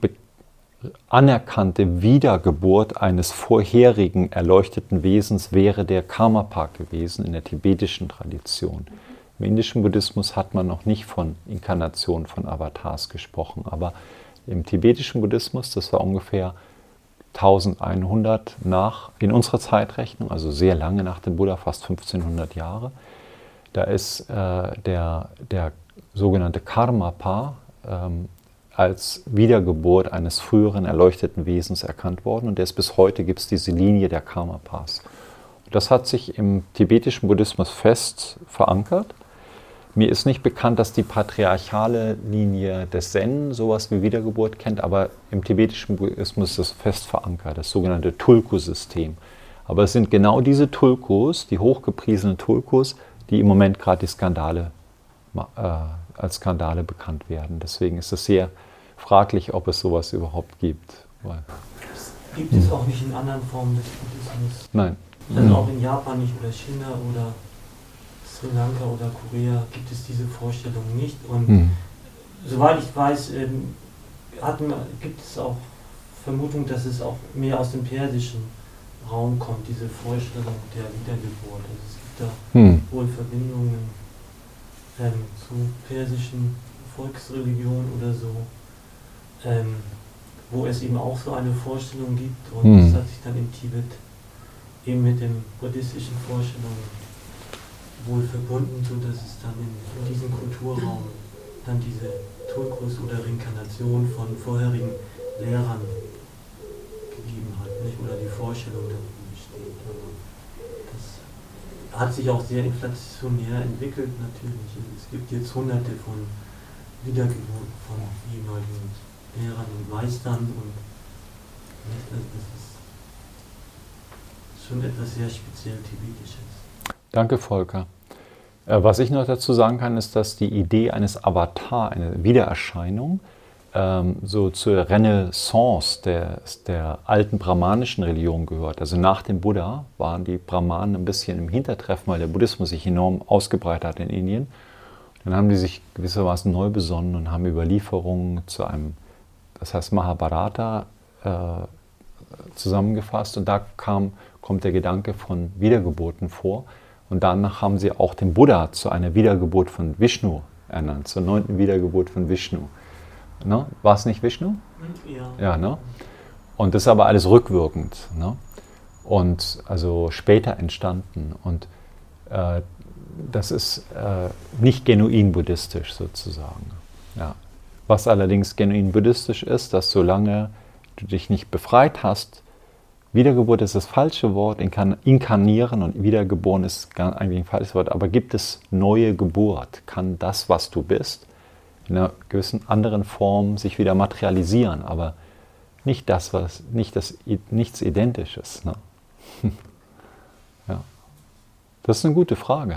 anerkannte Wiedergeburt eines vorherigen erleuchteten Wesens wäre der Karmapa gewesen in der tibetischen Tradition. Im indischen Buddhismus hat man noch nicht von Inkarnation von Avatars gesprochen, aber im tibetischen Buddhismus, das war ungefähr eintausendeinhundert nach, in unserer Zeitrechnung, also sehr lange nach dem Buddha, fast fünfzehnhundert Jahre, da ist äh, der, der sogenannte Karmapa ähm, als Wiedergeburt eines früheren erleuchteten Wesens erkannt worden und des bis heute gibt es diese Linie der Karmapas. Das hat sich im tibetischen Buddhismus fest verankert. Mir ist nicht bekannt, dass die patriarchale Linie des Zen sowas wie Wiedergeburt kennt, aber im tibetischen Buddhismus ist das fest verankert, das sogenannte Tulku-System. Aber es sind genau diese Tulkus, die hochgepriesenen Tulkus, die im Moment gerade die Skandale, äh, als Skandale bekannt werden. Deswegen ist es sehr fraglich, ob es sowas überhaupt gibt. Das gibt es auch nicht in anderen Formen des Buddhismus. Nein. Also auch in Japan nicht oder China oder Sri Lanka oder Korea gibt es diese Vorstellung nicht. Und mhm. soweit ich weiß, ähm, hatten, gibt es auch Vermutung, dass es auch mehr aus dem persischen Raum kommt, diese Vorstellung der Wiedergeburt. Also es gibt da mhm. wohl Verbindungen ähm, zu persischen Volksreligionen oder so, ähm, wo es eben auch so eine Vorstellung gibt und mhm. das hat sich dann in Tibet eben mit den buddhistischen Vorstellungen wohl verbunden, sodass es dann in, in diesem Kulturraum dann diese Tulkus oder Reinkarnation von vorherigen Lehrern gegeben hat, nicht? Oder die Vorstellung darüber besteht. Aber das hat sich auch sehr inflationär entwickelt natürlich. Es gibt jetzt hunderte von Wiedergeburten von ehemaligen Lehrern und Meistern und das ist schon etwas sehr speziell Tibetisches. Danke, Volker. Was ich noch dazu sagen kann, ist, dass die Idee eines Avatar, eine Wiedererscheinung, ähm, so zur Renaissance der, der alten brahmanischen Religion gehört. Also nach dem Buddha waren die Brahmanen ein bisschen im Hintertreffen, weil der Buddhismus sich enorm ausgebreitet hat in Indien. Dann haben die sich gewissermaßen neu besonnen und haben Überlieferungen zu einem, das heißt Mahabharata, äh, zusammengefasst. Und da kam, kommt der Gedanke von Wiedergeburten vor. Und danach haben sie auch den Buddha zu einer Wiedergeburt von Vishnu ernannt, zur neunten Wiedergeburt von Vishnu. Ne? War es nicht Vishnu? Ja. Ja, ne? Und das ist aber alles rückwirkend. Ne? Und also später entstanden. Und äh, das ist äh, nicht genuin buddhistisch sozusagen. Ja. Was allerdings genuin buddhistisch ist, dass solange du dich nicht befreit hast, Wiedergeburt ist das falsche Wort, inkarnieren und wiedergeboren ist eigentlich ein falsches Wort, aber gibt es neue Geburt, kann das, was du bist, in einer gewissen anderen Form sich wieder materialisieren, aber nicht das, was, nicht das, nichts Identisches. Ne? Ja. Das ist eine gute Frage.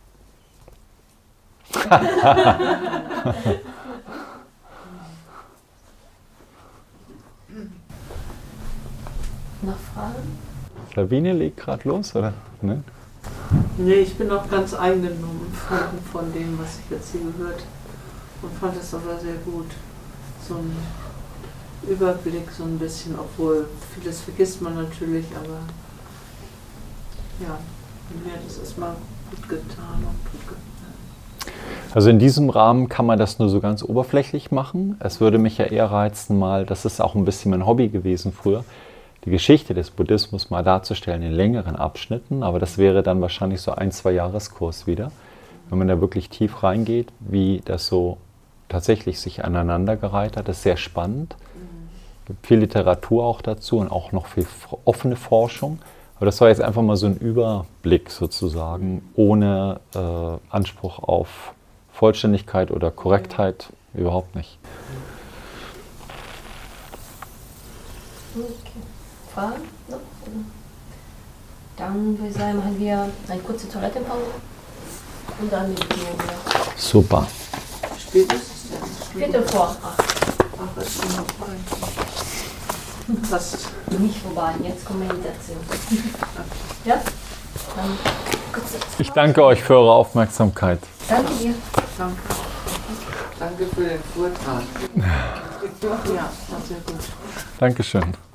Noch Fragen? Lawine legt gerade los, oder? Ne? Nee, ich bin auch ganz eingenommen von, von dem, was ich jetzt hier gehört und fand es aber sehr gut. So ein Überblick, so ein bisschen, obwohl vieles vergisst man natürlich, aber ja, mir hat es erstmal gut getan und gut getan. Also in diesem Rahmen kann man das nur so ganz oberflächlich machen. Es würde mich ja eher reizen, mal, das ist auch ein bisschen mein Hobby gewesen früher, die Geschichte des Buddhismus mal darzustellen in längeren Abschnitten, aber das wäre dann wahrscheinlich so ein, zwei Jahreskurs wieder, wenn man da wirklich tief reingeht, wie das so tatsächlich sich aneinandergereiht hat. Das ist sehr spannend. Es gibt viel Literatur auch dazu und auch noch viel offene Forschung. Aber das war jetzt einfach mal so ein Überblick sozusagen, ohne äh, Anspruch auf Vollständigkeit oder Korrektheit, überhaupt nicht. Okay. Fragen noch? Dann würde ich sagen, machen wir eine kurze Toilettenpause. Und dann mit mir. Super. Spät ist es denn? Viertel vor acht. Ach, das ist schon noch vorbei. Fast. Nicht vorbei, jetzt kommt Meditation. Ja? Dann kurz. Ich danke euch für eure Aufmerksamkeit. Danke dir. Danke. Danke für den Vortrag. Ja, war sehr gut. Dankeschön.